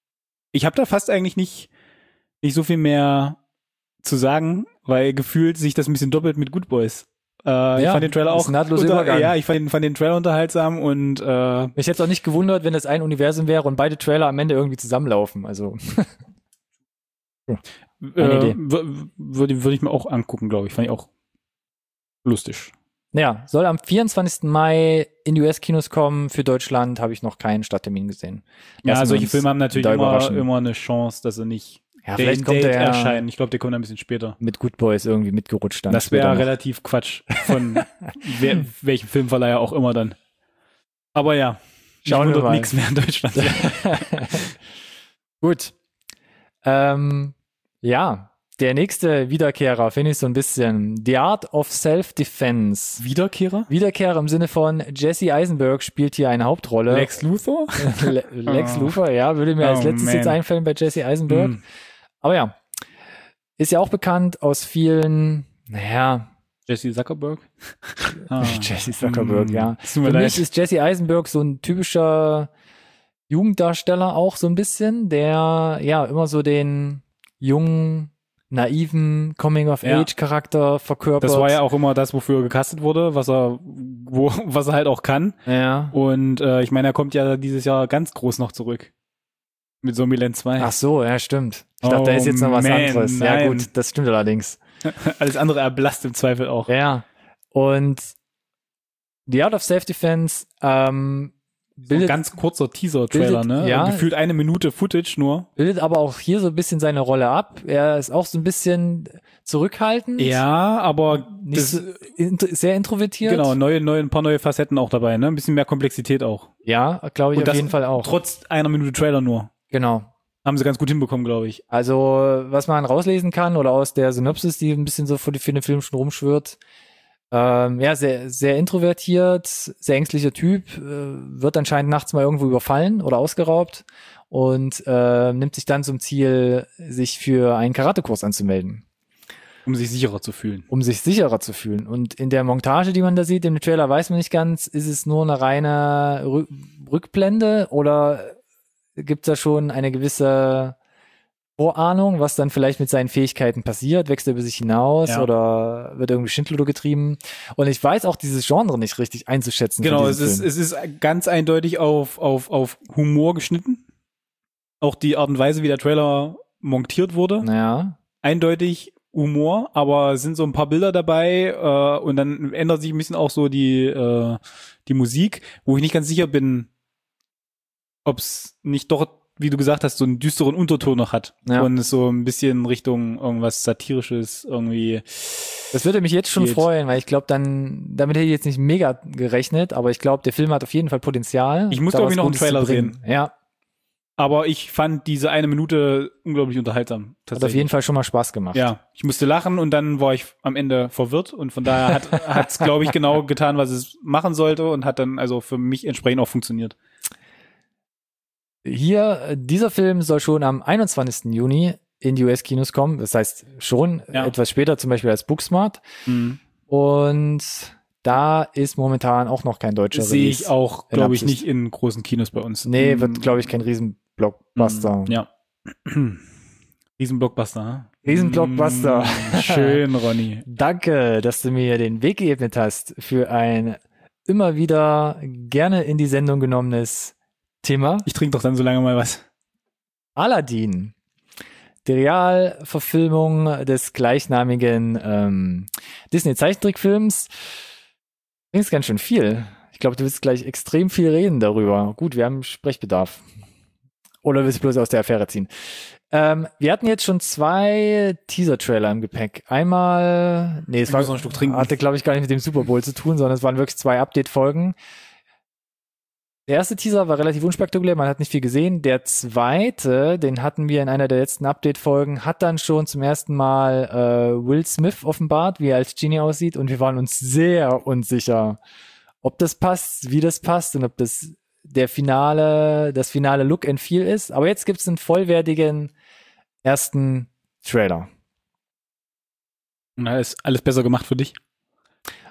Ich habe da fast eigentlich nicht, nicht so viel mehr zu sagen, weil gefühlt sich das ein bisschen doppelt mit Good Boys. Äh, ja, ich fand den Trailer auch unter, ja, ich fand den, fand den Trailer unterhaltsam und äh, mich hätte es auch nicht gewundert, wenn das ein Universum wäre und beide Trailer am Ende irgendwie zusammenlaufen. Also äh, würde würd ich mir auch angucken, glaube ich. Fand ich auch lustig. Ja, soll am vierundzwanzigsten Mai in die U S-Kinos kommen. Für Deutschland habe ich noch keinen Starttermin gesehen. Lassen ja, solche Filme haben natürlich immer, immer eine Chance, dass sie nicht ja, vielleicht kommt der erscheinen. Ich glaube, der kommt ein bisschen später. Mit Good Boys irgendwie mitgerutscht dann. Das wäre relativ Quatsch von wer, welchem Filmverleiher auch immer dann. Aber ja, schauen wir mal. Nichts mehr in Deutschland. Gut. Ähm, ja, der nächste Wiederkehrer finde ich so ein bisschen The Art of Self-Defense. Wiederkehrer? Wiederkehrer im Sinne von Jesse Eisenberg spielt hier eine Hauptrolle. Lex Luthor? Le- Lex oh. Luthor, ja, würde mir als oh, letztes man. jetzt einfallen bei Jesse Eisenberg. Mm. Aber ja, ist ja auch bekannt aus vielen, naja. Jesse Zuckerberg? ah. Jesse Zuckerberg, mm. ja. Für leid. mich ist Jesse Eisenberg so ein typischer Jugenddarsteller auch so ein bisschen, der ja immer so den jungen, naiven Coming-of-Age-Charakter ja. verkörpert. Das war ja auch immer das, wofür er gecastet wurde, was er, wo, was er halt auch kann. Ja. Und äh, ich meine, er kommt ja dieses Jahr ganz groß noch zurück. Mit Zombieland zwei. Ach so, ja, stimmt. Ich dachte, oh, da ist jetzt noch was man, anderes. Nein. Ja gut, das stimmt allerdings. Alles andere erblasst im Zweifel auch. Ja, und The Art of Self-Defense ähm, so ein ganz kurzer Teaser-Trailer, ne? Ja. Gefühlt eine Minute Footage nur. Bildet aber auch hier so ein bisschen seine Rolle ab. Er ist auch so ein bisschen zurückhaltend. Ja, aber nicht das, so, int- sehr introvertiert. Genau, neue, neue, ein paar neue Facetten auch dabei, ne? Ein bisschen mehr Komplexität auch. Ja, glaube ich und auf jeden Fall auch. Trotz einer Minute Trailer nur. Genau. Haben sie ganz gut hinbekommen, glaube ich. Also, was man rauslesen kann oder aus der Synopsis, die ein bisschen so für, die, für den Film schon rumschwirrt, ähm, ja, sehr, sehr introvertiert, sehr ängstlicher Typ, äh, wird anscheinend nachts mal irgendwo überfallen oder ausgeraubt und äh, nimmt sich dann zum Ziel, sich für einen Karatekurs anzumelden. Um sich sicherer zu fühlen. Um sich sicherer zu fühlen. Und in der Montage, die man da sieht, im Trailer weiß man nicht ganz, ist es nur eine reine Rü- Rückblende oder gibt's da schon eine gewisse Vorahnung, was dann vielleicht mit seinen Fähigkeiten passiert? Wächst er über sich hinaus ja. oder wird irgendwie Schindluder getrieben? Und ich weiß auch dieses Genre nicht richtig einzuschätzen. Genau, es ist, es ist ganz eindeutig auf, auf, auf Humor geschnitten. Auch die Art und Weise, wie der Trailer montiert wurde. Ja. Eindeutig Humor, aber es sind so ein paar Bilder dabei äh, und dann ändert sich ein bisschen auch so die, äh, die Musik, wo ich nicht ganz sicher bin, ob es nicht doch, wie du gesagt hast, so einen düsteren Unterton noch hat. Ja. Und es so ein bisschen Richtung irgendwas Satirisches irgendwie. Das würde mich jetzt schon geht. freuen, weil ich glaube, dann, damit hätte ich jetzt nicht mega gerechnet, aber ich glaube, der Film hat auf jeden Fall Potenzial. Ich muss, glaube ich, noch einen Trailer sehen. Ja. Aber ich fand diese eine Minute unglaublich unterhaltsam. Hat auf jeden Fall schon mal Spaß gemacht. Ja, ich musste lachen und dann war ich am Ende verwirrt und von daher hat es, glaube ich, genau getan, was es machen sollte und hat dann also für mich entsprechend auch funktioniert. Hier, dieser Film soll schon am einundzwanzigsten Juni in die U S-Kinos kommen. Das heißt schon ja. etwas später, zum Beispiel als Booksmart. Mhm. Und da ist momentan auch noch kein deutscher Release. Sehe ich auch, glaube ich, nicht in großen Kinos bei uns. Nee, wird, glaube ich, kein Riesenblockbuster. Mhm. Ja. Riesenblockbuster, ne? Riesenblockbuster. Mhm. Schön, Ronny. Danke, dass du mir den Weg geebnet hast für ein immer wieder gerne in die Sendung genommenes Thema. Ich trinke doch dann so lange mal was. Aladdin. Die Realverfilmung des gleichnamigen ähm, Disney-Zeichentrickfilms. Du trinkst ganz schön viel. Ich glaube, du willst gleich extrem viel reden darüber. Gut, wir haben Sprechbedarf. Oder willst du bloß aus der Affäre ziehen? Ähm, wir hatten jetzt schon zwei Teaser-Trailer im Gepäck. Einmal, nee, es ich war, muss noch ein Stück trinken. hatte, glaube ich, gar nicht mit dem Super Bowl zu tun, sondern es waren wirklich zwei Update-Folgen. Der erste Teaser war relativ unspektakulär, man hat nicht viel gesehen. Der zweite, den hatten wir in einer der letzten Update-Folgen, hat dann schon zum ersten Mal äh, Will Smith offenbart, wie er als Genie aussieht. Und wir waren uns sehr unsicher, ob das passt, wie das passt und ob das der finale, das finale Look and Feel ist. Aber jetzt gibt's einen vollwertigen ersten Trailer. Na, ist alles besser gemacht für dich?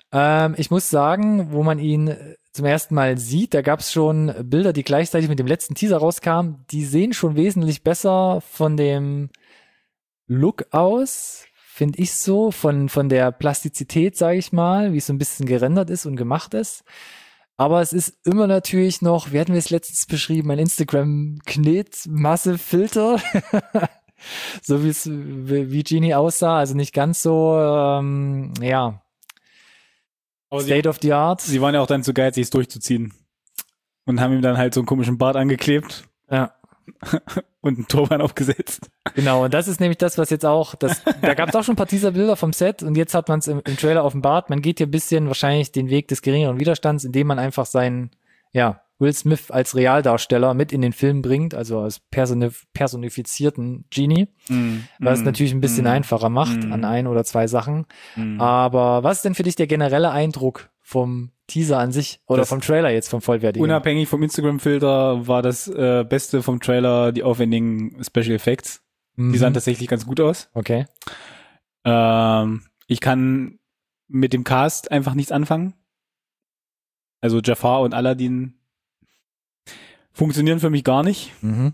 Ähm, ich muss sagen, wo man ihn zum ersten Mal sieht, da gab es schon Bilder, die gleichzeitig mit dem letzten Teaser rauskamen. Die sehen schon wesentlich besser von dem Look aus, finde ich so, von, von der Plastizität, sage ich mal, wie es so ein bisschen gerendert ist und gemacht ist. Aber es ist immer natürlich noch, wie hatten wir es letztens beschrieben, ein Instagram-Knet-Masse-Filter. So wie es, wie Genie aussah, also nicht ganz so, ähm, ja, Aber State sie, of the Art. Sie waren ja auch dann zu geizig, es durchzuziehen. Und haben ihm dann halt so einen komischen Bart angeklebt. Ja. Und einen Turban aufgesetzt. Genau, und das ist nämlich das, was jetzt auch, das, da gab es auch schon ein paar Teaser-Bilder vom Set und jetzt hat man es im, im Trailer offenbart. Man geht hier ein bisschen wahrscheinlich den Weg des geringeren Widerstands, indem man einfach seinen, ja, Will Smith als Realdarsteller mit in den Film bringt, also als personif- personifizierten Genie, mm, was es mm, natürlich ein bisschen mm, einfacher macht mm, an ein oder zwei Sachen. Mm. Aber was ist denn für dich der generelle Eindruck vom Teaser an sich oder das vom Trailer jetzt, vom vollwertigen? Unabhängig vom Instagram-Filter war das äh, Beste vom Trailer die aufwendigen Special Effects. Mm-hmm. Die sahen tatsächlich ganz gut aus. Okay. Ähm, ich kann mit dem Cast einfach nichts anfangen. Also Jafar und Aladdin funktionieren für mich gar nicht. Mhm.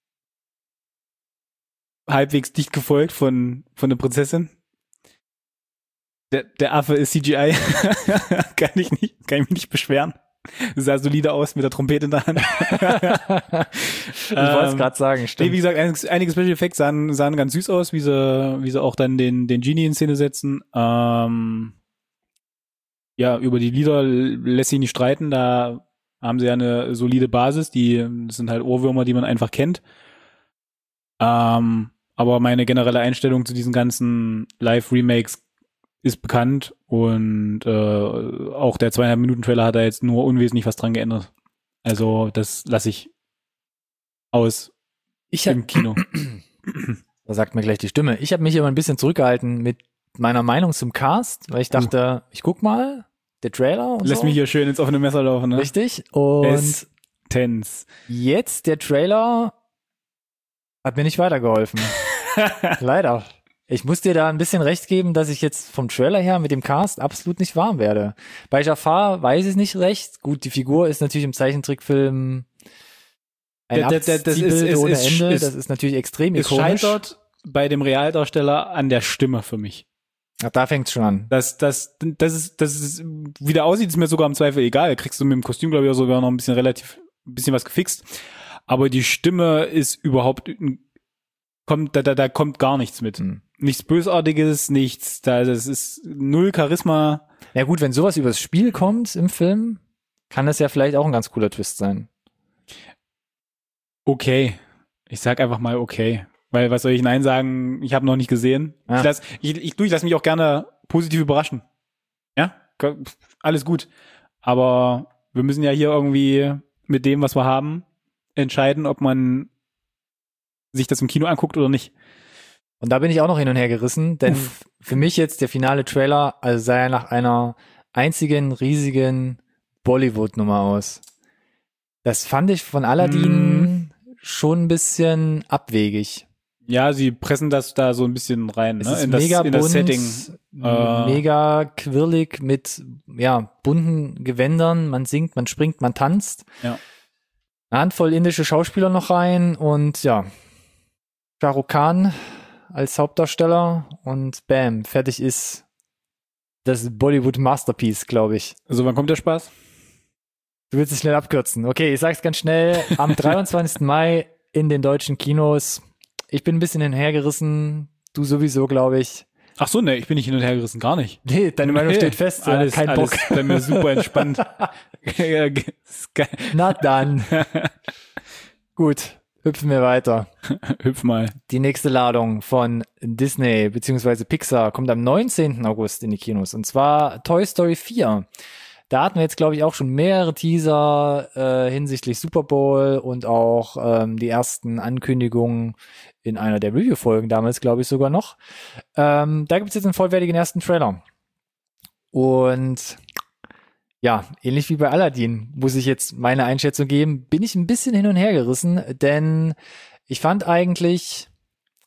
Halbwegs dicht gefolgt von, von der Prinzessin. Der, der Affe ist C G I. kann ich nicht, kann ich mich nicht beschweren. Sah solide aus mit der Trompete in der Hand. ich wollte es gerade sagen, stimmt. Nee, wie gesagt, einige, einige Special Effects sahen, sahen ganz süß aus, wie sie, wie sie auch dann den, den Genie in Szene setzen. Ähm, ja, über die Lieder lässt sich nicht streiten, da haben sie ja eine solide Basis, die das sind halt Ohrwürmer, die man einfach kennt. Ähm, aber meine generelle Einstellung zu diesen ganzen Live-Remakes ist bekannt und äh, auch der zweieinhalb Minuten Trailer hat da jetzt nur unwesentlich was dran geändert. Also das lasse ich aus ich hab, im Kino. Da sagt mir gleich die Stimme. Ich habe mich immer ein bisschen zurückgehalten mit meiner Meinung zum Cast, weil ich dachte, uh. ich guck mal, der Trailer und Lass so. mich hier schön ins offene Messer laufen, ne? Richtig. Und Tense. Jetzt der Trailer hat mir nicht weitergeholfen. Leider. Ich muss dir da ein bisschen recht geben, dass ich jetzt vom Trailer her mit dem Cast absolut nicht warm werde. Bei Jafar weiß ich nicht recht. Gut, die Figur ist natürlich im Zeichentrickfilm ein Abziehbild ohne ist, Ende. Ist, das ist natürlich extrem es ikonisch. Es scheitert bei dem Realdarsteller an der Stimme für mich. Ach, da fängt's schon an. Das, das, das ist, das ist, wie der aussieht, ist mir sogar im Zweifel egal. Kriegst du mit dem Kostüm, glaube ich, sogar noch ein bisschen relativ, ein bisschen was gefixt. Aber die Stimme ist überhaupt, kommt, da, da, da kommt gar nichts mit. Hm. Nichts Bösartiges, nichts, da, das ist null Charisma. Ja gut, wenn sowas übers Spiel kommt im Film, kann das ja vielleicht auch ein ganz cooler Twist sein. Okay. Ich sag einfach mal okay. Weil, was soll ich Nein sagen? Ich habe noch nicht gesehen. Ja. Ich, lass, ich, ich, ich lass mich auch gerne positiv überraschen. Ja? Alles gut. Aber wir müssen ja hier irgendwie mit dem, was wir haben, entscheiden, ob man sich das im Kino anguckt oder nicht. Und da bin ich auch noch hin und her gerissen, denn Uff. für mich jetzt der finale Trailer, also sah ja nach einer einzigen riesigen Bollywood-Nummer aus. Das fand ich von Aladdin mm. schon ein bisschen abwegig. Ja, sie pressen das da so ein bisschen rein, es ne? Ist in, mega das, in bunt, das Setting. Äh, mega quirlig mit ja bunten Gewändern. Man singt, man springt, man tanzt. Ja. Eine Handvoll indische Schauspieler noch rein und ja, Shah Rukh Khan als Hauptdarsteller und bam, fertig ist das Bollywood Masterpiece, glaube ich. Also wann kommt der Spaß? Du willst es schnell abkürzen. Okay, ich sag's ganz schnell. Am dreiundzwanzigsten Mai in den deutschen Kinos. Ich bin ein bisschen hinhergerissen. Du sowieso, glaube ich. Ach so, ne, ich bin nicht hin und her gerissen, gar nicht. Nee, deine Meinung steht fest. Alles, kein alles Bock. Bei mir super entspannt. Na dann. Gut, hüpfen wir weiter. Hüpf mal. Die nächste Ladung von Disney bzw. Pixar kommt am neunzehnten August in die Kinos. Und zwar Toy Story vier. Da hatten wir jetzt, glaube ich, auch schon mehrere Teaser äh, hinsichtlich Super Bowl und auch ähm, die ersten Ankündigungen in einer der Review-Folgen damals, glaube ich, sogar noch. Ähm, da gibt es jetzt einen vollwertigen ersten Trailer. Und ja, ähnlich wie bei Aladdin, muss ich jetzt meine Einschätzung geben, bin ich ein bisschen hin und her gerissen, denn ich fand eigentlich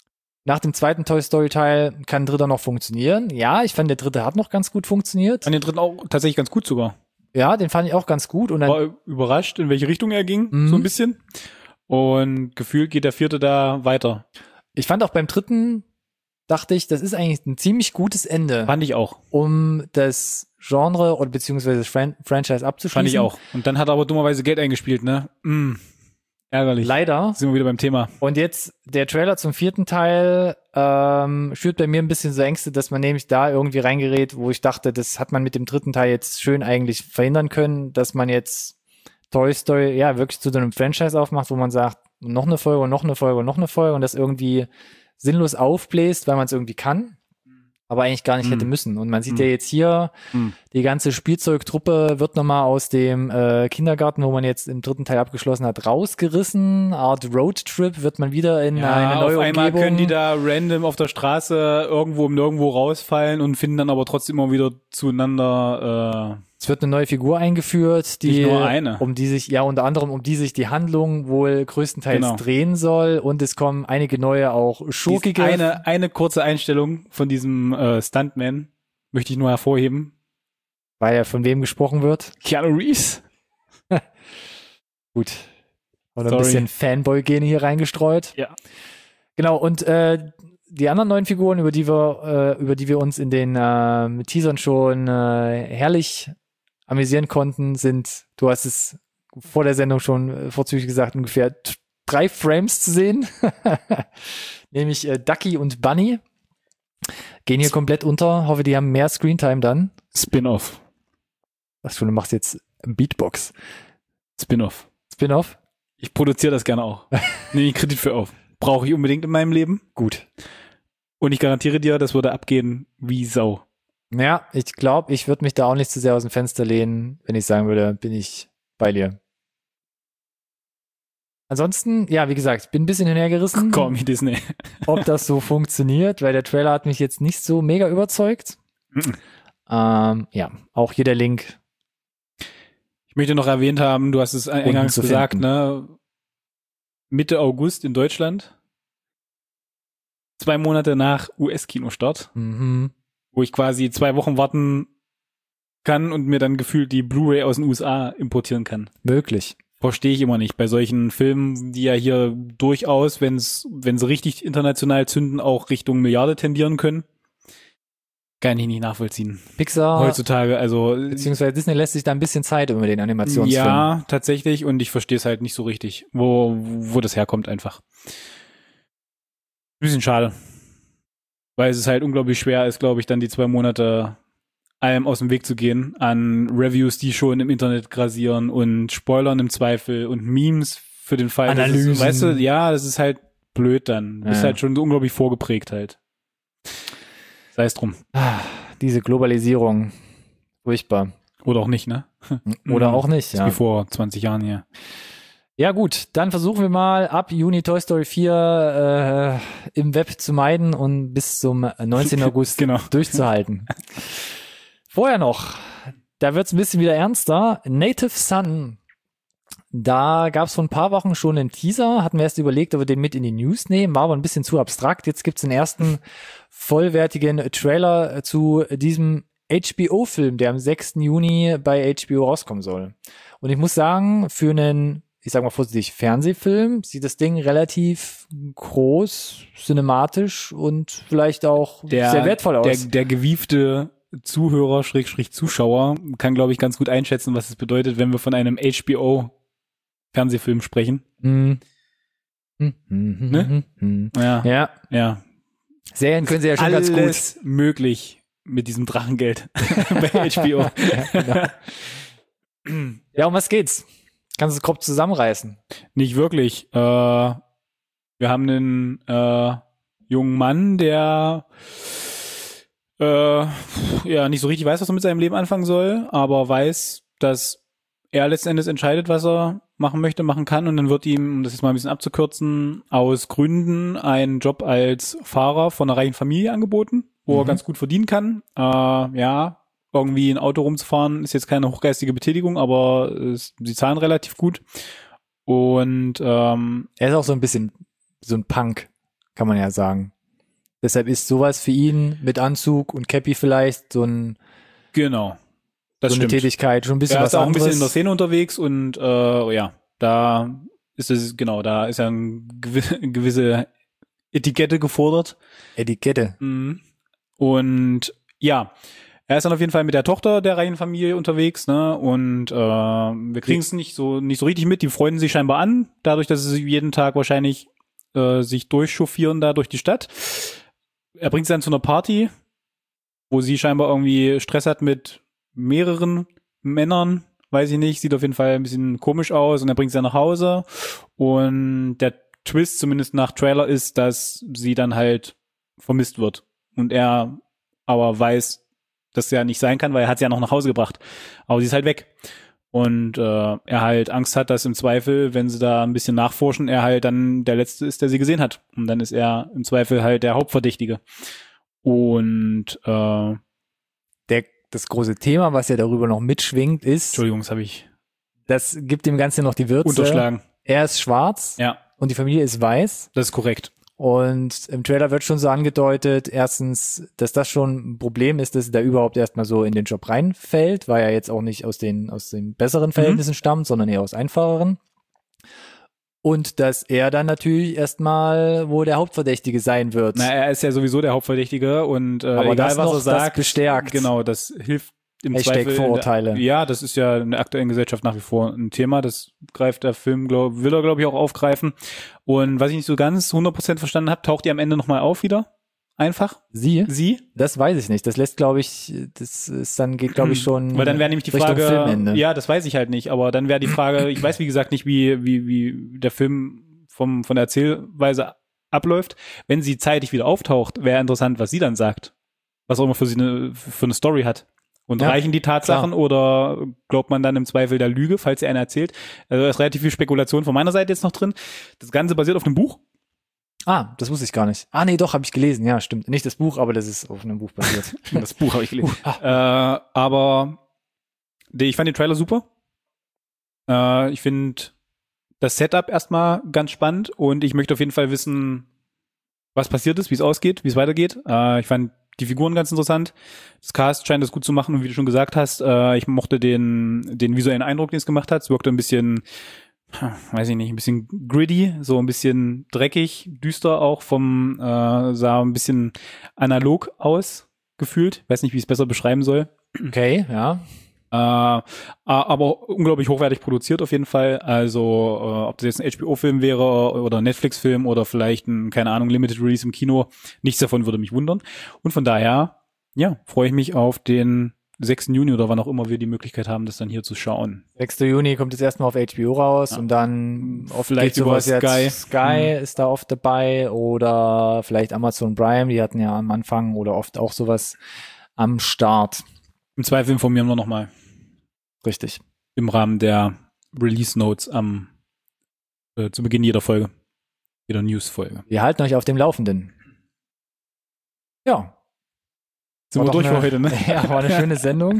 nach dem zweiten Toy Story Teil kann ein dritter noch funktionieren. Ja, ich fand, der dritte hat noch ganz gut funktioniert. An den dritten auch tatsächlich ganz gut sogar. Ja, den fand ich auch ganz gut. Und dann war überrascht, in welche Richtung er ging, mhm. so ein bisschen. Und gefühlt geht der vierte da weiter. Ich fand auch beim dritten, dachte ich, das ist eigentlich ein ziemlich gutes Ende. Fand ich auch. Um das Genre oder beziehungsweise das Fran- Franchise abzuschließen. Fand ich auch. Und dann hat er aber dummerweise Geld eingespielt, ne? Mm. Ärgerlich. Leider. Sind wir wieder beim Thema. Und jetzt der Trailer zum vierten Teil ähm, schürt bei mir ein bisschen so Ängste, dass man nämlich da irgendwie reingerät, wo ich dachte, das hat man mit dem dritten Teil jetzt schön eigentlich verhindern können, dass man jetzt Toy Story ja wirklich zu so einem Franchise aufmacht, wo man sagt, noch eine Folge und noch eine Folge und noch eine Folge und das irgendwie sinnlos aufbläst, weil man es irgendwie kann, aber eigentlich gar nicht Mm. hätte müssen. Und man sieht Mm. ja jetzt hier, Mm. die ganze Spielzeugtruppe wird nochmal aus dem äh, Kindergarten, wo man jetzt im dritten Teil abgeschlossen hat, rausgerissen. Art Roadtrip wird man wieder in Ja, eine neue auf einmal Umgebung. können die da random auf der Straße irgendwo im Nirgendwo rausfallen und finden dann aber trotzdem immer wieder zueinander. Äh, Es wird eine neue Figur eingeführt, die, Nicht nur eine. um die sich, ja unter anderem, um die sich die Handlung wohl größtenteils Genau. drehen soll und es kommen einige neue auch schurkige. eine, eine kurze Einstellung von diesem äh, Stuntman möchte ich nur hervorheben. Weil ja von wem gesprochen wird. Keanu Reeves. Gut. Oder ein Sorry. bisschen Fanboy-Gene hier reingestreut. Ja. Genau, und äh, die anderen neuen Figuren, über die wir, äh, über die wir uns in den äh, Teasern schon äh, herrlich amüsieren konnten, sind, du hast es vor der Sendung schon äh, vorzüglich gesagt, ungefähr t- drei Frames zu sehen. Nämlich äh, Ducky und Bunny. Gehen hier komplett unter. Hoffe, die haben mehr Screentime dann. Spin-off. Ach schon, du machst jetzt Beatbox. Spin-off. Spin-off? Ich produziere das gerne auch. Nehme ich Kredit für auf. Brauche ich unbedingt in meinem Leben. Gut. Und ich garantiere dir, das würde abgehen wie Sau. Ja, ich glaube, ich würde mich da auch nicht zu sehr aus dem Fenster lehnen, wenn ich sagen würde, bin ich bei dir. Ansonsten, ja, wie gesagt, bin ein bisschen hinhergerissen, Call me Disney. ob das so funktioniert, weil der Trailer hat mich jetzt nicht so mega überzeugt. Mhm. Ähm, ja, auch hier der Link. Ich möchte noch erwähnt haben, du hast es eingangs zu gesagt, finden. ne? Mitte August in Deutschland. Zwei Monate nach U S-Kinostart, Mhm. wo ich quasi zwei Wochen warten kann und mir dann gefühlt die Blu-ray aus den U S A importieren kann. Möglich. Verstehe ich immer nicht. Bei solchen Filmen, die ja hier durchaus, wenn es, wenn sie richtig international zünden, auch Richtung Milliarde tendieren können. Kann ich nicht nachvollziehen. Pixar, Heutzutage, also beziehungsweise Disney lässt sich da ein bisschen Zeit über den Animationsfilm. ja, tatsächlich, und ich verstehe es halt nicht so richtig, wo, wo das herkommt einfach. Bisschen schade. Weil es ist halt unglaublich schwer ist, glaube ich, dann die zwei Monate allem aus dem Weg zu gehen an Reviews, die schon im Internet grasieren und Spoilern im Zweifel und Memes für den Fall. Analysen. Das ist, weißt du, ja, das ist halt blöd dann. Du bist Ja. halt schon so unglaublich vorgeprägt halt. Sei es drum. Ah, diese Globalisierung. Furchtbar. Oder auch nicht, ne? Oder auch nicht, Das ist ja. wie vor zwanzig Jahren hier. Ja gut, dann versuchen wir mal ab Juni Toy Story vier äh, im Web zu meiden und bis zum neunzehnten August Genau. durchzuhalten. Vorher noch, da wird's ein bisschen wieder ernster. Native Son. Da gab's vor ein paar Wochen schon einen Teaser, hatten wir erst überlegt, ob wir den mit in die News nehmen, war aber ein bisschen zu abstrakt. Jetzt gibt's den ersten vollwertigen Trailer zu diesem H B O-Film, der am sechsten Juni bei H B O rauskommen soll. Und ich muss sagen, für einen, ich sag mal vorsichtig, Fernsehfilm sieht das Ding relativ groß, cinematisch und vielleicht auch Der, sehr wertvoll aus. Der, der gewiefte Zuhörer, Schrägstrich Zuschauer, kann, glaube ich, ganz gut einschätzen, was es bedeutet, wenn wir von einem H B O-Fernsehfilm sprechen. Mhm. Mhm, mhm, Ne? mhm. Ja, Ja, ja. Serien können sie ja schon ganz gut. Alles möglich mit diesem Drachengeld bei H B O. Ja, genau. Ja, um was geht's? Kannst du es grob zusammenreißen? Nicht wirklich. Äh, wir haben einen äh, jungen Mann, der äh, ja nicht so richtig weiß, was er mit seinem Leben anfangen soll, aber weiß, dass er letzten Endes entscheidet, was er machen möchte, machen kann, und dann wird ihm, um das jetzt mal ein bisschen abzukürzen, aus Gründen ein Job als Fahrer von einer reichen Familie angeboten, wo Mhm. er ganz gut verdienen kann. Äh, ja, irgendwie ein Auto rumzufahren ist jetzt keine hochgeistige Betätigung, aber es, sie zahlen relativ gut. Und ähm, Er ist auch so ein bisschen so ein Punk, kann man ja sagen. Deshalb ist sowas für ihn mit Anzug und Cappy vielleicht so, ein, Genau. Das so eine stimmt. Tätigkeit, schon ein bisschen Er was ist auch ein anderes. bisschen in der Szene unterwegs und äh, ja, da ist es, genau, da ist ja eine gewisse Etikette gefordert. Etikette. Mhm. Und ja, er ist dann auf jeden Fall mit der Tochter der reichen Familie unterwegs, ne? Und äh, wir kriegen es nicht so nicht so richtig mit. Die freunden sich scheinbar an, dadurch, dass sie jeden Tag wahrscheinlich äh, sich durchchauffieren da durch die Stadt. Er bringt sie dann zu einer Party, wo sie scheinbar irgendwie Stress hat mit mehreren Männern, weiß ich nicht, sieht auf jeden Fall ein bisschen komisch aus und er bringt sie dann nach Hause und der Twist, zumindest nach Trailer, ist, dass sie dann halt vermisst wird und er aber weiß, dass er nicht sein kann, weil er hat sie ja noch nach Hause gebracht, aber sie ist halt weg und äh, er halt Angst hat, dass im Zweifel, wenn sie da ein bisschen nachforschen, er halt dann der Letzte ist, der sie gesehen hat und dann ist er im Zweifel halt der Hauptverdächtige und äh, Der, das große Thema, was ja darüber noch mitschwingt, ist, Entschuldigung, das habe ich das gibt dem Ganzen noch die Würze. unterschlagen. Er ist schwarz Ja, und die Familie ist weiß. das ist korrekt. Und im Trailer wird schon so angedeutet, erstens, dass das schon ein Problem ist, dass er da überhaupt erstmal so in den Job reinfällt, weil er jetzt auch nicht aus den, aus den besseren Verhältnissen mhm. stammt, sondern eher aus einfacheren. Und dass er dann natürlich erstmal wohl der Hauptverdächtige sein wird. Na, er ist ja sowieso der Hauptverdächtige und äh, Aber egal, das was noch, er sagt, das bestärkt. Genau, das hilft im Hashtag Zweifel. Vorurteile. In der, ja, das ist ja in der aktuellen Gesellschaft nach wie vor ein Thema. Das greift der Film, glaub, will er, glaube ich, auch aufgreifen. Und was ich nicht so ganz hundert Prozent verstanden habe, taucht die am Ende nochmal auf wieder. Einfach. Sie? Sie? Das weiß ich nicht. Das lässt, glaube ich, das ist dann geht, glaube ich, schon. Weil dann wäre nämlich die Richtung Frage, Filmende. ja, das weiß ich halt nicht, aber dann wäre die Frage, ich weiß wie gesagt nicht, wie, wie, wie der Film vom, von der Erzählweise abläuft. Wenn sie zeitig wieder auftaucht, wäre interessant, was sie dann sagt. Was auch immer für sie eine, für eine Story hat. Und Ja, reichen die Tatsachen klar. oder glaubt man dann im Zweifel der Lüge, falls sie einer erzählt? Also da ist relativ viel Spekulation von meiner Seite jetzt noch drin. Das Ganze basiert auf einem Buch. Ah, das wusste ich gar nicht. Ah, nee, doch, habe ich gelesen. Ja, stimmt. Nicht das Buch, aber das ist auf einem Buch basiert. Das Buch habe ich gelesen. Uh, äh, aber die, ich fand den Trailer super. Äh, ich finde das Setup erstmal ganz spannend und ich möchte auf jeden Fall wissen, was passiert ist, wie es ausgeht, wie es weitergeht. Äh, ich fand die Figuren ganz interessant. Das Cast scheint das gut zu machen und wie du schon gesagt hast, äh, ich mochte den den visuellen Eindruck, den es gemacht hat. Es wirkte ein bisschen, weiß ich nicht, ein bisschen gritty, so ein bisschen dreckig, düster auch vom, äh, sah ein bisschen analog aus, gefühlt. Weiß nicht, wie ich es besser beschreiben soll. Okay, ja. Äh, aber unglaublich hochwertig produziert auf jeden Fall. Also äh, ob das jetzt ein H B O-Film wäre oder ein Netflix-Film oder vielleicht ein, keine Ahnung, Limited Release im Kino, nichts davon würde mich wundern. Und von daher, ja, freue ich mich auf den sechsten Juni oder wann auch immer wir die Möglichkeit haben, das dann hier zu schauen. sechster Juni kommt jetzt erstmal auf H B O raus Ja. und dann oft Vielleicht geht sowas über Sky. jetzt. Sky Mhm. ist da oft dabei oder vielleicht Amazon Prime, die hatten ja am Anfang oder oft auch sowas am Start. Im Zweifel informieren wir nochmal Richtig. im Rahmen der Release Notes am äh, zu Beginn jeder Folge. Jeder News-Folge. Wir halten euch auf dem Laufenden. Ja. Sind War wir doch durch für eine- heute, ne? Ja, war eine schöne Sendung.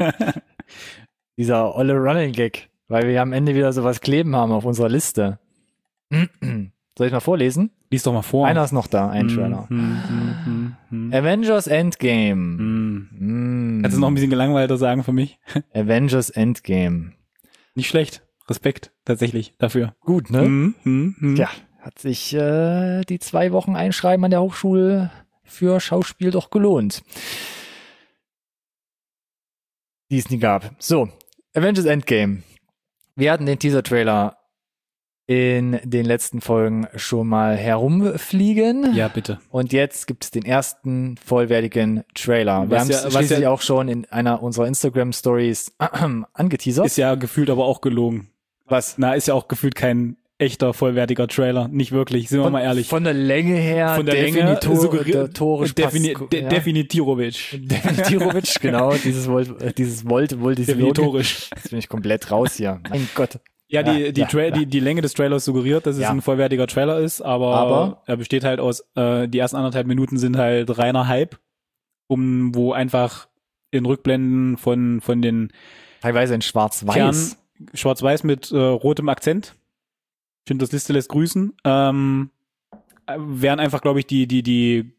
Dieser olle Running Gag, weil wir am Ende wieder sowas kleben haben auf unserer Liste. Soll ich mal vorlesen? Lies doch mal vor. Einer ist noch da, ein Trailer. Hm, hm, hm, hm, hm. Avengers Endgame. Hm. Mm. Kannst du es noch ein bisschen gelangweilter sagen für mich? Avengers Endgame. Nicht schlecht. Respekt, tatsächlich, dafür. Gut, ne? Hm, hm, hm. Ja, hat sich äh, die zwei Wochen Einschreiben an der Hochschule für Schauspiel doch gelohnt. Die es nie gab. So, Avengers Endgame. Wir hatten den Teaser-Trailer in den letzten Folgen schon mal herumfliegen. Ja, bitte. Und jetzt gibt es den ersten vollwertigen Trailer. Wir Was haben ja- es was schließlich ja- auch schon in einer unserer Instagram-Stories angeteasert. Ist ja gefühlt aber auch gelogen. Was? Na, ist ja auch gefühlt kein echter, vollwertiger Trailer. Nicht wirklich, sind wir mal ehrlich. Von der Länge her, Von der Länge definitorisch suggeriert- defini passt- de ja. Definitirovic. Definitirovic, genau, dieses Volt, äh, dieses Volt, wohl dieses Logo. Definitorisch. Jetzt bin ich komplett raus hier. Mein Gott. Ja, die, Ja, die, ja, Tra ja. die, die Länge des Trailers suggeriert, dass es Ja. ein vollwertiger Trailer ist, aber, Aber? er besteht halt aus, äh, die ersten anderthalb Minuten sind halt reiner Hype, um, wo einfach in Rückblenden von, von den Teilweise in Kern, schwarz-weiß. schwarz-weiß mit äh, rotem Akzent, Schindlers Liste lässt grüßen, ähm, werden einfach, glaube ich, die, die, die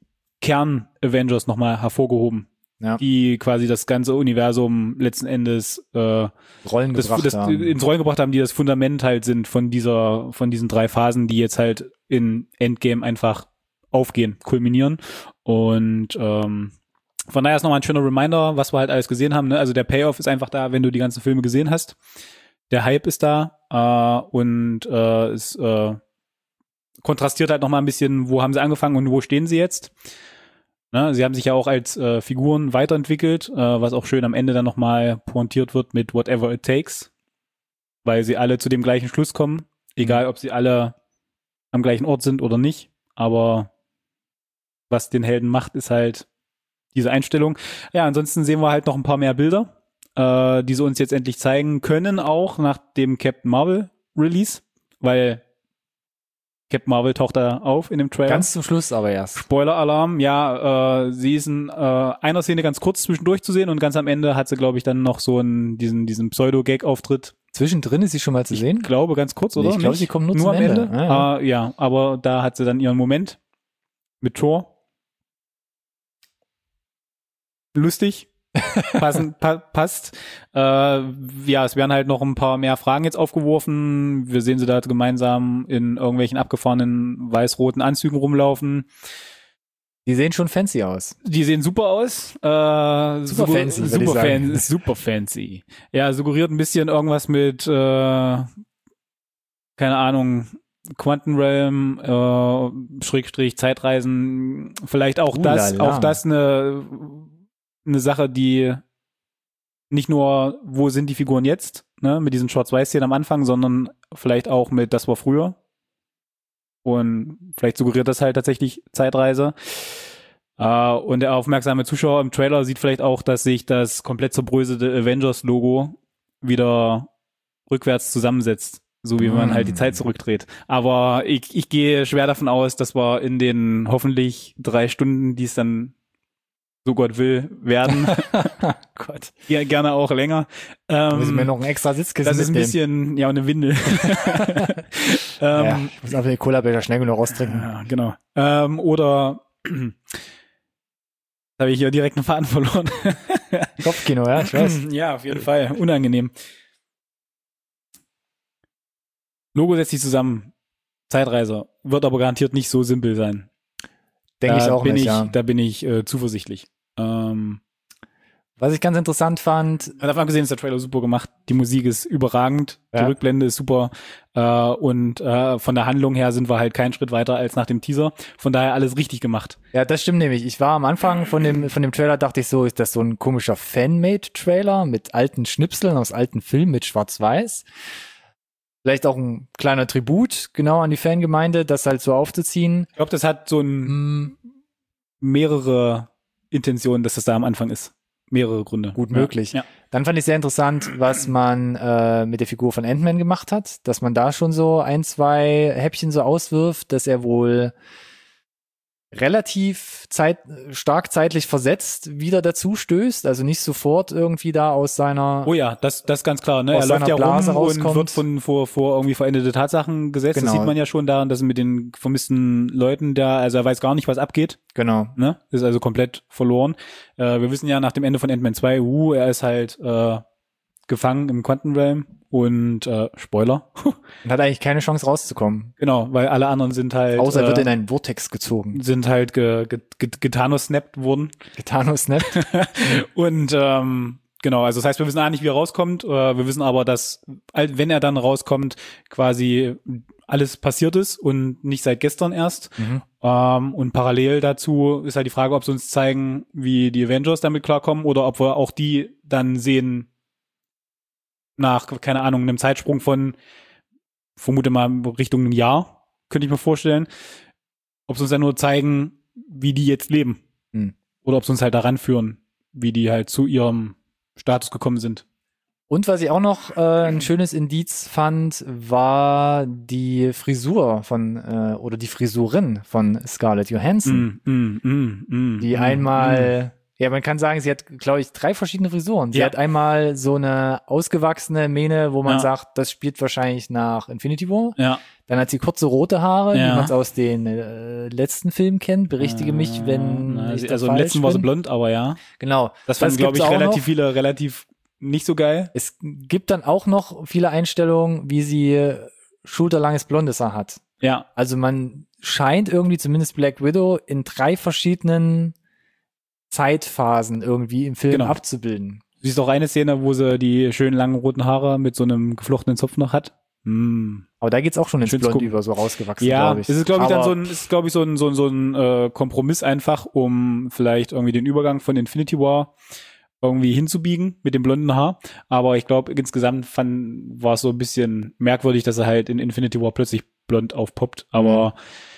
Kern-Avengers nochmal hervorgehoben. Ja. Die quasi das ganze Universum letzten Endes äh, Rollen das, gebracht das, haben. ins Rollen gebracht haben, die das Fundament halt sind von dieser, von diesen drei Phasen, die jetzt halt in Endgame einfach aufgehen, kulminieren. Und ähm, von daher ist nochmal ein schöner Reminder, was wir halt alles gesehen haben. Ne? Also der Payoff ist einfach da, wenn du die ganzen Filme gesehen hast. Der Hype ist da äh, und äh, es äh, kontrastiert halt nochmal ein bisschen, wo haben sie angefangen und wo stehen sie jetzt. Ne, sie haben sich ja auch als äh, Figuren weiterentwickelt, äh, was auch schön am Ende dann nochmal pointiert wird mit Whatever It Takes, weil sie alle zu dem gleichen Schluss kommen, egal ob sie alle am gleichen Ort sind oder nicht, aber was den Helden macht, ist halt diese Einstellung. Ja, ansonsten sehen wir halt noch ein paar mehr Bilder, äh, die sie uns jetzt endlich zeigen können, auch nach dem Captain Marvel Release, weil Captain Marvel taucht da auf in dem Trailer. Ganz zum Schluss aber erst. Spoiler-Alarm, ja, äh, sie ist in äh, einer Szene ganz kurz zwischendurch zu sehen und ganz am Ende hat sie, glaube ich, dann noch so einen, diesen, diesen Pseudo-Gag-Auftritt. Zwischendrin ist sie schon mal zu sehen? Ich glaube, ganz kurz, oder? Nee, ich glaube, sie kommt nur, nur zum am Ende. Ende. Ah, ja. Äh, ja, aber da hat sie dann ihren Moment mit Thor. Lustig. Passen, pa- passt. Äh, ja, es werden halt noch ein paar mehr Fragen jetzt aufgeworfen. Wir sehen sie da gemeinsam in irgendwelchen abgefahrenen weiß-roten Anzügen rumlaufen. Die sehen schon fancy aus. Die sehen super aus. Äh, super super fancy, super, ich sagen. fan, super fancy. Ja, suggeriert ein bisschen irgendwas mit, äh, keine Ahnung, Quantum Realm, äh, Schrägstrich, Zeitreisen. Vielleicht auch Uh, das, lala. auch das eine eine Sache, die nicht nur, wo sind die Figuren jetzt, ne, mit diesen Schwarz-Weiß-Szenen am Anfang, sondern vielleicht auch mit, das war früher. Und vielleicht suggeriert das halt tatsächlich Zeitreise. Äh, und der aufmerksame Zuschauer im Trailer sieht vielleicht auch, dass sich das komplett zerbröselte Avengers-Logo wieder rückwärts zusammensetzt. So wie man halt die Zeit zurückdreht. Aber ich, ich gehe schwer davon aus, dass wir in den hoffentlich drei Stunden, die es dann so Gott will, werden. Gott. Ja, gerne auch länger. Ähm, muss ich mir noch einen extra Sitzkissen Das ist ein mitnehmen. bisschen, ja, eine Windel. ähm, Ja, ich muss einfach den Cola-Becher schnell genug raustrinken. Ja, genau. Ähm, oder habe ich hier direkt einen Faden verloren. Kopfkino, ja, ich weiß. Ja, auf jeden Fall. Unangenehm. Logo setzt sich zusammen. Zeitreise. Wird aber garantiert nicht so simpel sein. Denke ich auch bin nicht, ich, ja. Da bin ich äh, zuversichtlich. Ähm, Was ich ganz interessant fand, davon abgesehen ist der Trailer super gemacht. Die Musik ist überragend. Die Ja. Rückblende ist super. Äh, und äh, von der Handlung her sind wir halt keinen Schritt weiter als nach dem Teaser. Von daher alles richtig gemacht. ja, das stimmt nämlich. Ich war am Anfang von dem, von dem Trailer, dachte ich so, ist das so ein komischer Fan-Made-Trailer mit alten Schnipseln aus alten Filmen mit Schwarz-Weiß? Vielleicht auch ein kleiner Tribut, genau, an die Fangemeinde, das halt so aufzuziehen. Ich glaube, das hat so ein Hm, mehrere Intentionen, dass das da am Anfang ist. Mehrere Gründe. gut Ja. möglich. Ja. Dann fand ich sehr interessant, was man äh, mit der Figur von Ant-Man gemacht hat, dass man da schon so ein, zwei Häppchen so auswirft, dass er wohl relativ zeit, stark zeitlich versetzt wieder dazu stößt, also nicht sofort irgendwie da aus seiner Oh ja, das das ist ganz klar. Ne? Aus Er läuft seiner ja Blase rum und rauskommt. wird von vor vor irgendwie veränderte Tatsachen gesetzt. Genau. Das sieht man ja schon daran, dass er mit den vermissten Leuten da, also er weiß gar nicht, was abgeht. genau. Ne? Ist also komplett verloren. Äh, wir wissen ja nach dem Ende von Ant-Man zwei, uh, er ist halt äh, gefangen im Quantum Realm und äh, Spoiler. Und hat eigentlich keine Chance rauszukommen. Genau, weil alle anderen sind halt Außer er wird äh, in einen Vortex gezogen. sind halt ge, ge, ge, getanosnappt worden. Getano-Snap. Und ähm, genau, also das heißt, wir wissen auch nicht, wie er rauskommt. Äh, wir wissen aber, dass, all- wenn er dann rauskommt, quasi alles passiert ist und nicht seit gestern erst. Mhm. Ähm, und parallel dazu ist halt die Frage, ob sie uns zeigen, wie die Avengers damit klarkommen oder ob wir auch die dann sehen nach, keine Ahnung, einem Zeitsprung von, vermute mal, Richtung einem Jahr, könnte ich mir vorstellen. Ob sie uns dann nur zeigen, wie die jetzt leben. Mhm. Oder ob sie uns halt daran führen, wie die halt zu ihrem Status gekommen sind. Und was ich auch noch äh, ein schönes Indiz fand, war die Frisur von, äh, oder die Frisurin von Scarlett Johansson, Mm, mm, mm, mm, die mm, einmal Ja, man kann sagen, sie hat, glaube ich, drei verschiedene Frisuren. Sie Ja. hat einmal so eine ausgewachsene Mähne, wo man Ja. sagt, das spielt wahrscheinlich nach Infinity War. Ja. Dann hat sie kurze rote Haare, Ja. wie man es aus den äh, letzten Filmen kennt. Berichtige mich, wenn Na, ich sie- da also im falsch letzten war sie bin. blond, aber ja. Genau. Das fanden, glaube ich, gibt's auch relativ noch. viele relativ nicht so geil. Es gibt dann auch noch viele Einstellungen, wie sie schulterlanges blondes Haar hat. Ja. Also man scheint irgendwie, zumindest Black Widow, in drei verschiedenen Zeitphasen irgendwie im Film Genau. abzubilden. Du siehst auch eine Szene, wo sie die schönen langen roten Haare mit so einem geflochtenen Zopf noch hat. Mm. Aber da geht's auch schon ins Schönes Blond Gucken. über, so rausgewachsen, Ja, glaube ich. es ist, glaube ich, dann Aber so ein, ist, glaube ich, so ein, so ein, so ein äh, Kompromiss einfach, um vielleicht irgendwie den Übergang von Infinity War irgendwie hinzubiegen mit dem blonden Haar. Aber ich glaube, insgesamt fand, war es so ein bisschen merkwürdig, dass er halt in Infinity War plötzlich blond aufpoppt. Aber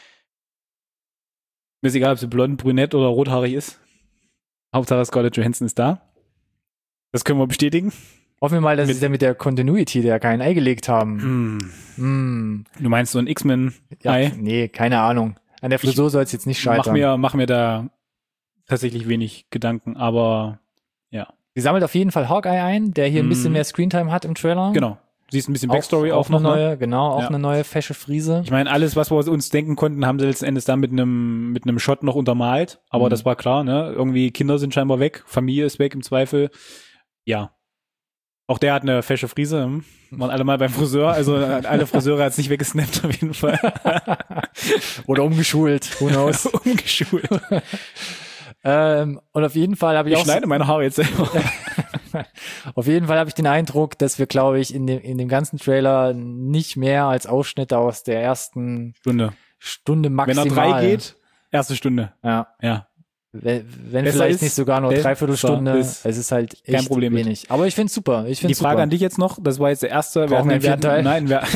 mir ist egal, ob sie blond, brünett oder rothaarig ist. Hauptsache Scarlett Johansson ist da. Das können wir bestätigen. Hoffen wir mal, dass Mit- sie ja mit der Continuity der kein Ei gelegt haben. Hm. Hm. Du meinst so ein X-Men? Ja, Ei? nee, keine Ahnung. An der Frisur soll es jetzt nicht scheitern. Mach mir, mach mir da tatsächlich wenig Gedanken, aber ja. Sie sammelt auf jeden Fall Hawkeye ein, der hier ein bisschen Mhm. mehr Screentime hat im Trailer. Genau. Siehst ein bisschen Backstory auch, auch eine noch. Ne? neue, genau, auch Ja. eine neue fesche Frise. Ich meine, alles, was wir uns denken konnten, haben sie letzten Endes dann mit einem mit einem Shot noch untermalt. Aber Mhm. das war klar, ne? Irgendwie Kinder sind scheinbar weg, Familie ist weg im Zweifel. Ja. Auch der hat eine fesche Frise. Hm? Waren alle mal beim Friseur. Also alle Friseure hat es nicht weggesnappt auf jeden Fall. Oder umgeschult, who knows. Umgeschult. ähm, und auf jeden Fall habe ich Ich auch schneide meine Haare jetzt selber. Auf jeden Fall habe ich den Eindruck, dass wir, glaube ich, in dem, in dem ganzen Trailer nicht mehr als Ausschnitte aus der ersten Stunde. Stunde Wenn maximal. er drei geht, erste Stunde. Ja. Ja. Wenn, wenn Besser vielleicht ist, nicht sogar nur besser Dreiviertelstunde. ist Es ist halt kein echt Problem mit. wenig. Aber ich finde es super. Ich Die find's Frage super. an dich jetzt noch, das war jetzt der erste. Brauchen wir einen den vierten- Teil? Nein, wir,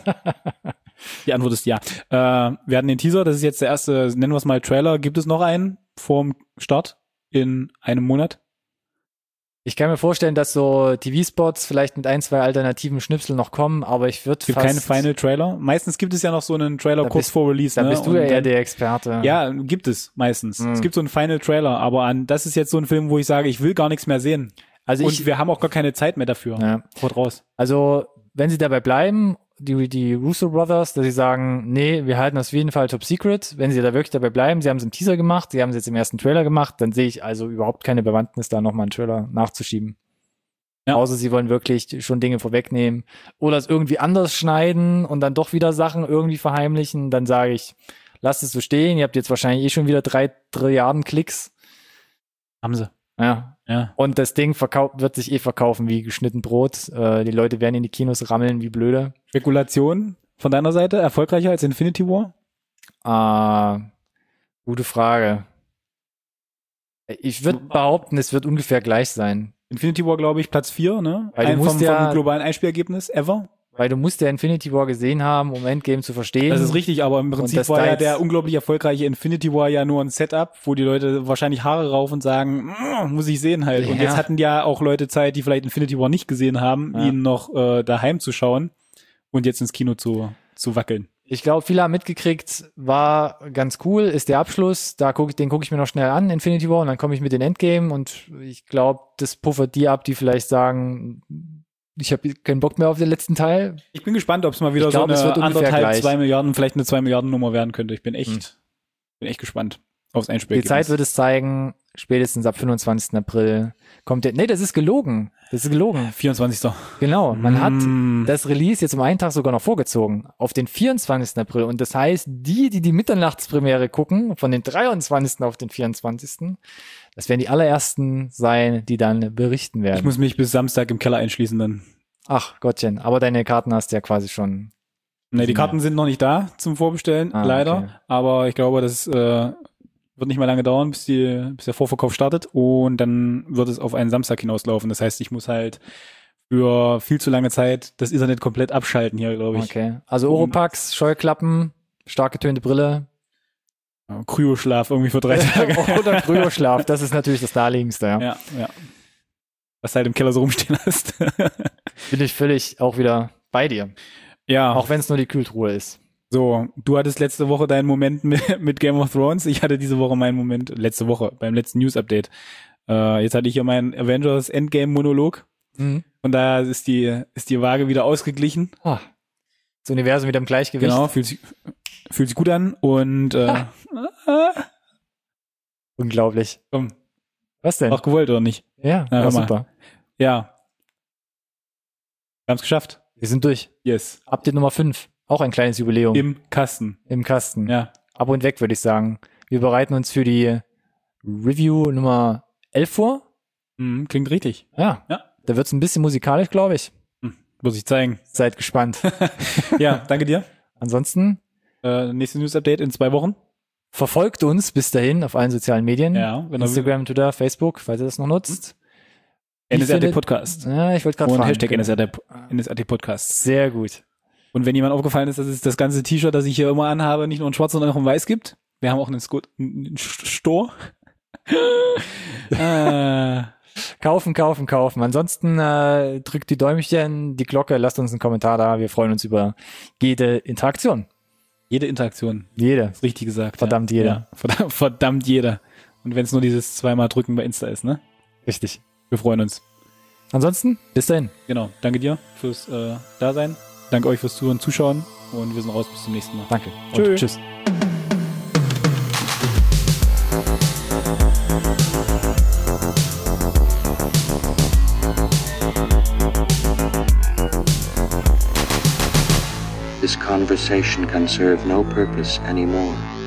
die Antwort ist ja. Äh, wir hatten den Teaser, das ist jetzt der erste, nennen wir es mal Trailer. Gibt es noch einen vorm Start in einem Monat? Ich kann mir vorstellen, dass so T V-Spots vielleicht mit ein, zwei alternativen Schnipseln noch kommen, aber ich würde Es gibt fast... keine Final Trailer. Meistens gibt es ja noch so einen Trailer Da kurz bist- vor Release. Da ne? bist du Und ja eher dann- der Experte. Ja, gibt es meistens. Mhm. Es gibt so einen Final Trailer, aber an das ist jetzt so ein Film, wo ich sage, ich will gar nichts mehr sehen. Also Und ich, wir haben auch gar keine Zeit mehr dafür. ja. Haut raus. Also, wenn sie dabei bleiben, die, die Russo Brothers, dass sie sagen, nee, wir halten das auf jeden Fall top secret, wenn sie da wirklich dabei bleiben, sie haben es im Teaser gemacht, sie haben es jetzt im ersten Trailer gemacht, dann sehe ich also überhaupt keine Bewandtnis, da nochmal einen Trailer nachzuschieben. Ja. Außer sie wollen wirklich schon Dinge vorwegnehmen oder es irgendwie anders schneiden und dann doch wieder Sachen irgendwie verheimlichen, dann sage ich, lasst es so stehen, ihr habt jetzt wahrscheinlich eh schon wieder drei Trilliarden Klicks. Haben sie. Ja. Ja. Und das Ding verkau- wird sich eh verkaufen wie geschnitten Brot. Äh, die Leute werden in die Kinos rammeln wie blöde. Spekulation von deiner Seite, erfolgreicher als Infinity War? Äh, gute Frage. Ich würde behaupten, es wird ungefähr gleich sein. Infinity War, glaube ich, Platz vier, ne? Weil du Ein musst vom, ja- vom globalen Einspielergebnis ever. Weil du musst ja Infinity War gesehen haben, um Endgame zu verstehen. Das ist richtig, aber im Prinzip das war da ja jetzt- der unglaublich erfolgreiche Infinity War ja nur ein Setup, wo die Leute wahrscheinlich Haare rauf und sagen, "Mm, muss ich sehen halt. Und Ja. jetzt hatten ja auch Leute Zeit, die vielleicht Infinity War nicht gesehen haben, Ja. ihn noch äh, daheim zu schauen und jetzt ins Kino zu, zu wackeln. Ich glaube, viele haben mitgekriegt, war ganz cool, ist der Abschluss. Da guck ich, den gucke ich mir noch schnell an, Infinity War, und dann komme ich mit den Endgame und ich glaube, das puffert die ab, die vielleicht sagen, ich habe keinen Bock mehr auf den letzten Teil. Ich bin gespannt, ob es mal wieder Ich glaub, so es eine wird ungefähr anderthalb, gleich. zwei Milliarden, vielleicht eine zwei Milliarden Nummer werden könnte. Ich bin echt, Hm. bin echt gespannt aufs Die Einspielergebnis. Zeit wird es zeigen, spätestens ab fünfundzwanzigsten April kommt der, nee, das ist gelogen. Das ist gelogen. vierundzwanzigsten Genau. Man hat Mm. das Release jetzt um einen Tag sogar noch vorgezogen, auf den vierundzwanzigsten April. Und das heißt, die, die die Mitternachtspremiere gucken, von den dreiundzwanzigsten auf den vierundzwanzigsten, das werden die allerersten sein, die dann berichten Ich werden. muss mich bis Samstag im Keller einschließen dann. Ach Gottchen, aber deine Karten hast du ja quasi schon. Ne, die Ja. Karten sind noch nicht da zum Vorbestellen, Ah, leider. okay. Aber ich glaube, das äh, wird nicht mal lange dauern, bis, die, bis der Vorverkauf startet. Und dann wird es auf einen Samstag hinauslaufen. Das heißt, ich muss halt für viel zu lange Zeit das Internet komplett abschalten hier, glaube ich. Okay. Also Oropax, Scheuklappen, stark getönte Brille Ja, Kryoschlaf irgendwie für drei Tage. oder Kryoschlaf. Das ist natürlich das naheliegendste, ja. ja, ja. Was du halt im Keller so rumstehen hast. Bin ich völlig auch wieder bei dir. ja. Auch wenn es nur die Kühltruhe ist. So, du hattest letzte Woche deinen Moment mit, mit Game of Thrones. Ich hatte diese Woche meinen Moment, letzte Woche, beim letzten News-Update, Äh, jetzt hatte ich hier meinen Avengers Endgame-Monolog. Mhm. Von daher ist die, ist die Waage wieder ausgeglichen. Oh. Das Universum wieder im Gleichgewicht. Genau, fühlt sich, fühlt sich gut an und äh, Unglaublich. komm, Was denn? auch gewollt oder nicht? Ja, Na, war hör mal. super. Ja. Wir haben es geschafft. Wir sind durch. Yes. Update Nummer fünf. Auch ein kleines Jubiläum. Im Kasten. Im Kasten. Ja. Ab und weg, würde ich sagen. Wir bereiten uns für die Review Nummer elf vor. Mhm, klingt richtig. Ja. Ja. Da wird es ein bisschen musikalisch, glaube ich. Hm, muss ich zeigen. Seid gespannt. Ja, danke dir. Ansonsten Äh, nächstes News-Update in zwei Wochen. verfolgt uns bis dahin auf allen sozialen Medien. Ja, wenn ihr Instagram, Twitter, Facebook, falls ihr das noch nutzt. Wie N S R T findet- Podcast. Ja, ich wollte gerade Und fragen. Hashtag N S R T N S R T Podcast. Sehr gut. Und wenn jemand aufgefallen ist, dass es das ganze T-Shirt, das ich hier immer anhabe, nicht nur in schwarz, sondern auch in weiß gibt. Wir haben auch einen, Sco- einen Store. äh, Kaufen, kaufen, kaufen. Ansonsten äh, drückt die Däumchen, die Glocke, lasst uns einen Kommentar da. Wir freuen uns über jede Interaktion. jede Interaktion. Jede. Ist richtig gesagt. Verdammt ja. jeder. Ja, verdammt, verdammt jeder. Und wenn es nur dieses zweimal drücken bei Insta ist, ne? Richtig. Wir freuen uns. Ansonsten, bis dahin. Genau. Danke dir fürs äh, Dasein. Danke euch fürs Zuhören, Zuschauen. Und wir sind raus. Bis zum nächsten Mal. Danke. Und Tschö. tschüss. This conversation can serve no purpose anymore.